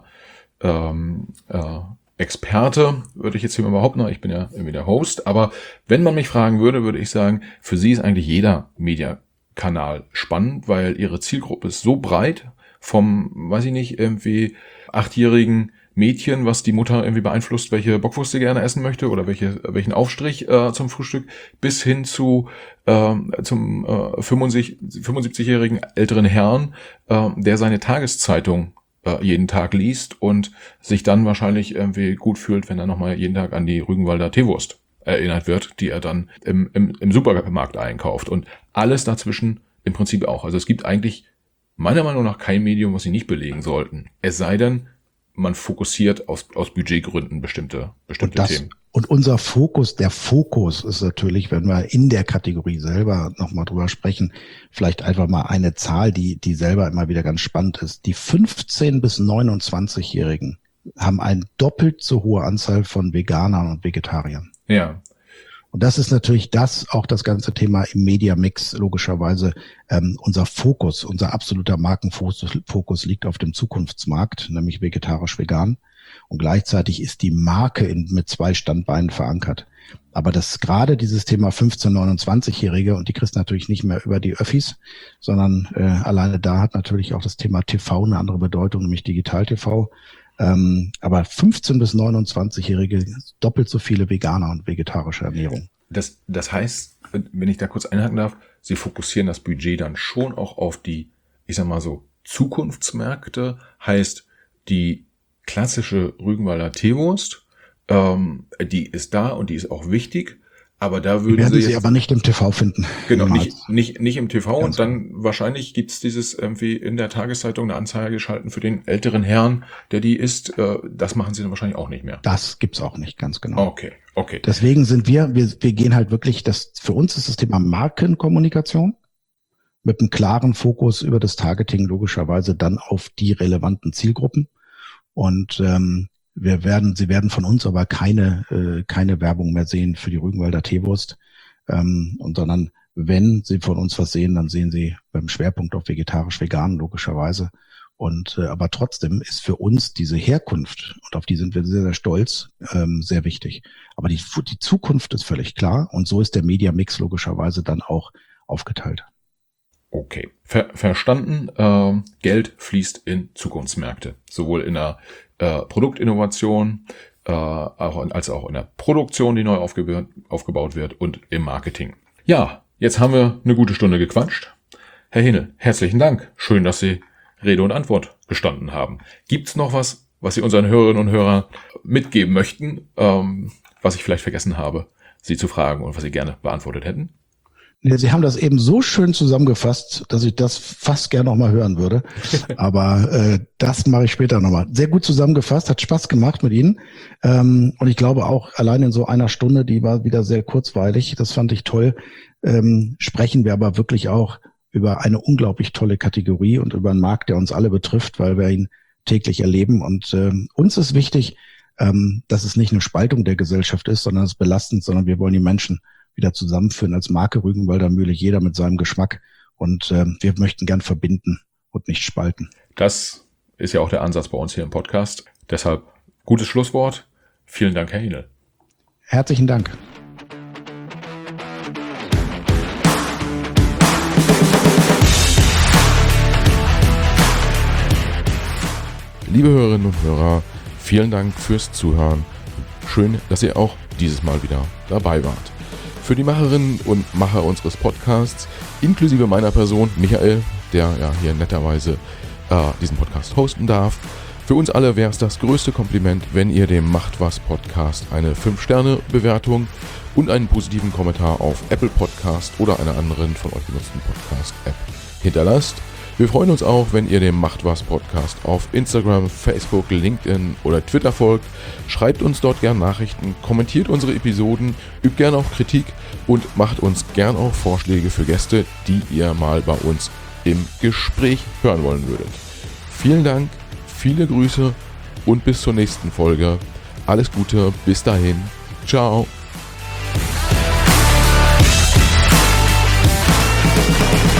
Experte, würde ich jetzt hier mal behaupten, ich bin ja irgendwie der Host, aber wenn man mich fragen würde, würde ich sagen, für Sie ist eigentlich jeder Media-Kanal spannend, weil Ihre Zielgruppe ist so breit, vom, weiß ich nicht, irgendwie 8-jährigen Mädchen, was die Mutter irgendwie beeinflusst, welche Bockwurst sie gerne essen möchte oder welchen Aufstrich zum Frühstück, bis hin zu zum 75-jährigen älteren Herrn, der seine Tageszeitung jeden Tag liest und sich dann wahrscheinlich irgendwie gut fühlt, wenn er nochmal jeden Tag an die Rügenwalder Teewurst erinnert wird, die er dann im Supermarkt einkauft. Und alles dazwischen im Prinzip auch. Also es gibt eigentlich meiner Meinung nach kein Medium, was sie nicht belegen sollten. Es sei denn, man fokussiert aus Budgetgründen bestimmte Themen. Und unser Fokus, der Fokus ist natürlich, wenn wir in der Kategorie selber nochmal drüber sprechen, vielleicht einfach mal eine Zahl, die selber immer wieder ganz spannend ist. Die 15- bis 29-Jährigen haben eine doppelt so hohe Anzahl von Veganern und Vegetariern. Ja. Und das ist natürlich auch das ganze Thema im Media-Mix, logischerweise. Unser absoluter Markenfokus liegt auf dem Zukunftsmarkt, nämlich vegetarisch-vegan. Und gleichzeitig ist die Marke mit 2 Standbeinen verankert. Aber gerade dieses Thema 15-, 29-Jährige, und die kriegst natürlich nicht mehr über die Öffis, sondern alleine da hat natürlich auch das Thema TV eine andere Bedeutung, nämlich Digital-TV. Aber 15- bis 29-Jährige, doppelt so viele Veganer und vegetarische Ernährung. Das heißt, wenn ich da kurz einhaken darf, Sie fokussieren das Budget dann schon auch auf die, ich sag mal so, Zukunftsmärkte, heißt die klassische Rügenwalder Teewurst, die ist da und die ist auch wichtig, aber da würden Sie aber nicht im TV finden. Genau, nicht im TV. Ganz und dann wahrscheinlich gibt's dieses irgendwie in der Tageszeitung eine Anzeige geschalten für den älteren Herrn, der die isst. Das machen Sie dann wahrscheinlich auch nicht mehr. Das gibt's auch nicht, ganz genau. Okay. Deswegen sind wir gehen halt wirklich, für uns ist das Thema Markenkommunikation mit einem klaren Fokus über das Targeting logischerweise dann auf die relevanten Zielgruppen. Und Sie werden von uns aber keine Werbung mehr sehen für die Rügenwalder Teewurst, sondern wenn Sie von uns was sehen, dann sehen Sie beim Schwerpunkt auf vegetarisch-vegan logischerweise. Und aber trotzdem ist für uns diese Herkunft, und auf die sind wir sehr, sehr stolz, sehr wichtig. Aber die Zukunft ist völlig klar, und so ist der Media-Mix logischerweise dann auch aufgeteilt. Okay, verstanden. Geld fließt in Zukunftsmärkte, sowohl in der Produktinnovation, als auch in der Produktion, die neu aufgebaut wird, und im Marketing. Ja, jetzt haben wir eine gute Stunde gequatscht. Herr Henel, herzlichen Dank. Schön, dass Sie Rede und Antwort gestanden haben. Gibt's noch was Sie unseren Hörerinnen und Hörern mitgeben möchten, was ich vielleicht vergessen habe, Sie zu fragen und was Sie gerne beantwortet hätten? Sie haben das eben so schön zusammengefasst, dass ich das fast gerne noch mal hören würde. Aber das mache ich später noch mal. Sehr gut zusammengefasst, hat Spaß gemacht mit Ihnen. Und ich glaube auch, allein in so einer Stunde, die war wieder sehr kurzweilig, das fand ich toll, sprechen wir aber wirklich auch über eine unglaublich tolle Kategorie und über einen Markt, der uns alle betrifft, weil wir ihn täglich erleben. Und uns ist wichtig, dass es nicht eine Spaltung der Gesellschaft ist, sondern es ist belastend, sondern wir wollen die Menschen wieder zusammenführen als Marke Rügenwalder Mühle, jeder mit seinem Geschmack. Und wir möchten gern verbinden und nicht spalten. Das ist ja auch der Ansatz bei uns hier im Podcast. Deshalb gutes Schlusswort. Vielen Dank, Herr Henel. Herzlichen Dank. liebe Hörerinnen und Hörer, vielen Dank fürs Zuhören. Schön, dass ihr auch dieses Mal wieder dabei wart. Für die Macherinnen und Macher unseres Podcasts, inklusive meiner Person, Michael, der ja hier netterweise diesen Podcast hosten darf, für uns alle wäre es das größte Kompliment, wenn ihr dem Macht was Podcast eine 5-Sterne-Bewertung und einen positiven Kommentar auf Apple Podcast oder einer anderen von euch genutzten Podcast-App hinterlasst. Wir freuen uns auch, wenn ihr dem Macht was Podcast auf Instagram, Facebook, LinkedIn oder Twitter folgt. Schreibt uns dort gern Nachrichten, kommentiert unsere Episoden, übt gern auch Kritik und macht uns gern auch Vorschläge für Gäste, die ihr mal bei uns im Gespräch hören wollen würdet. Vielen Dank, viele Grüße und bis zur nächsten Folge. Alles Gute, bis dahin. Ciao.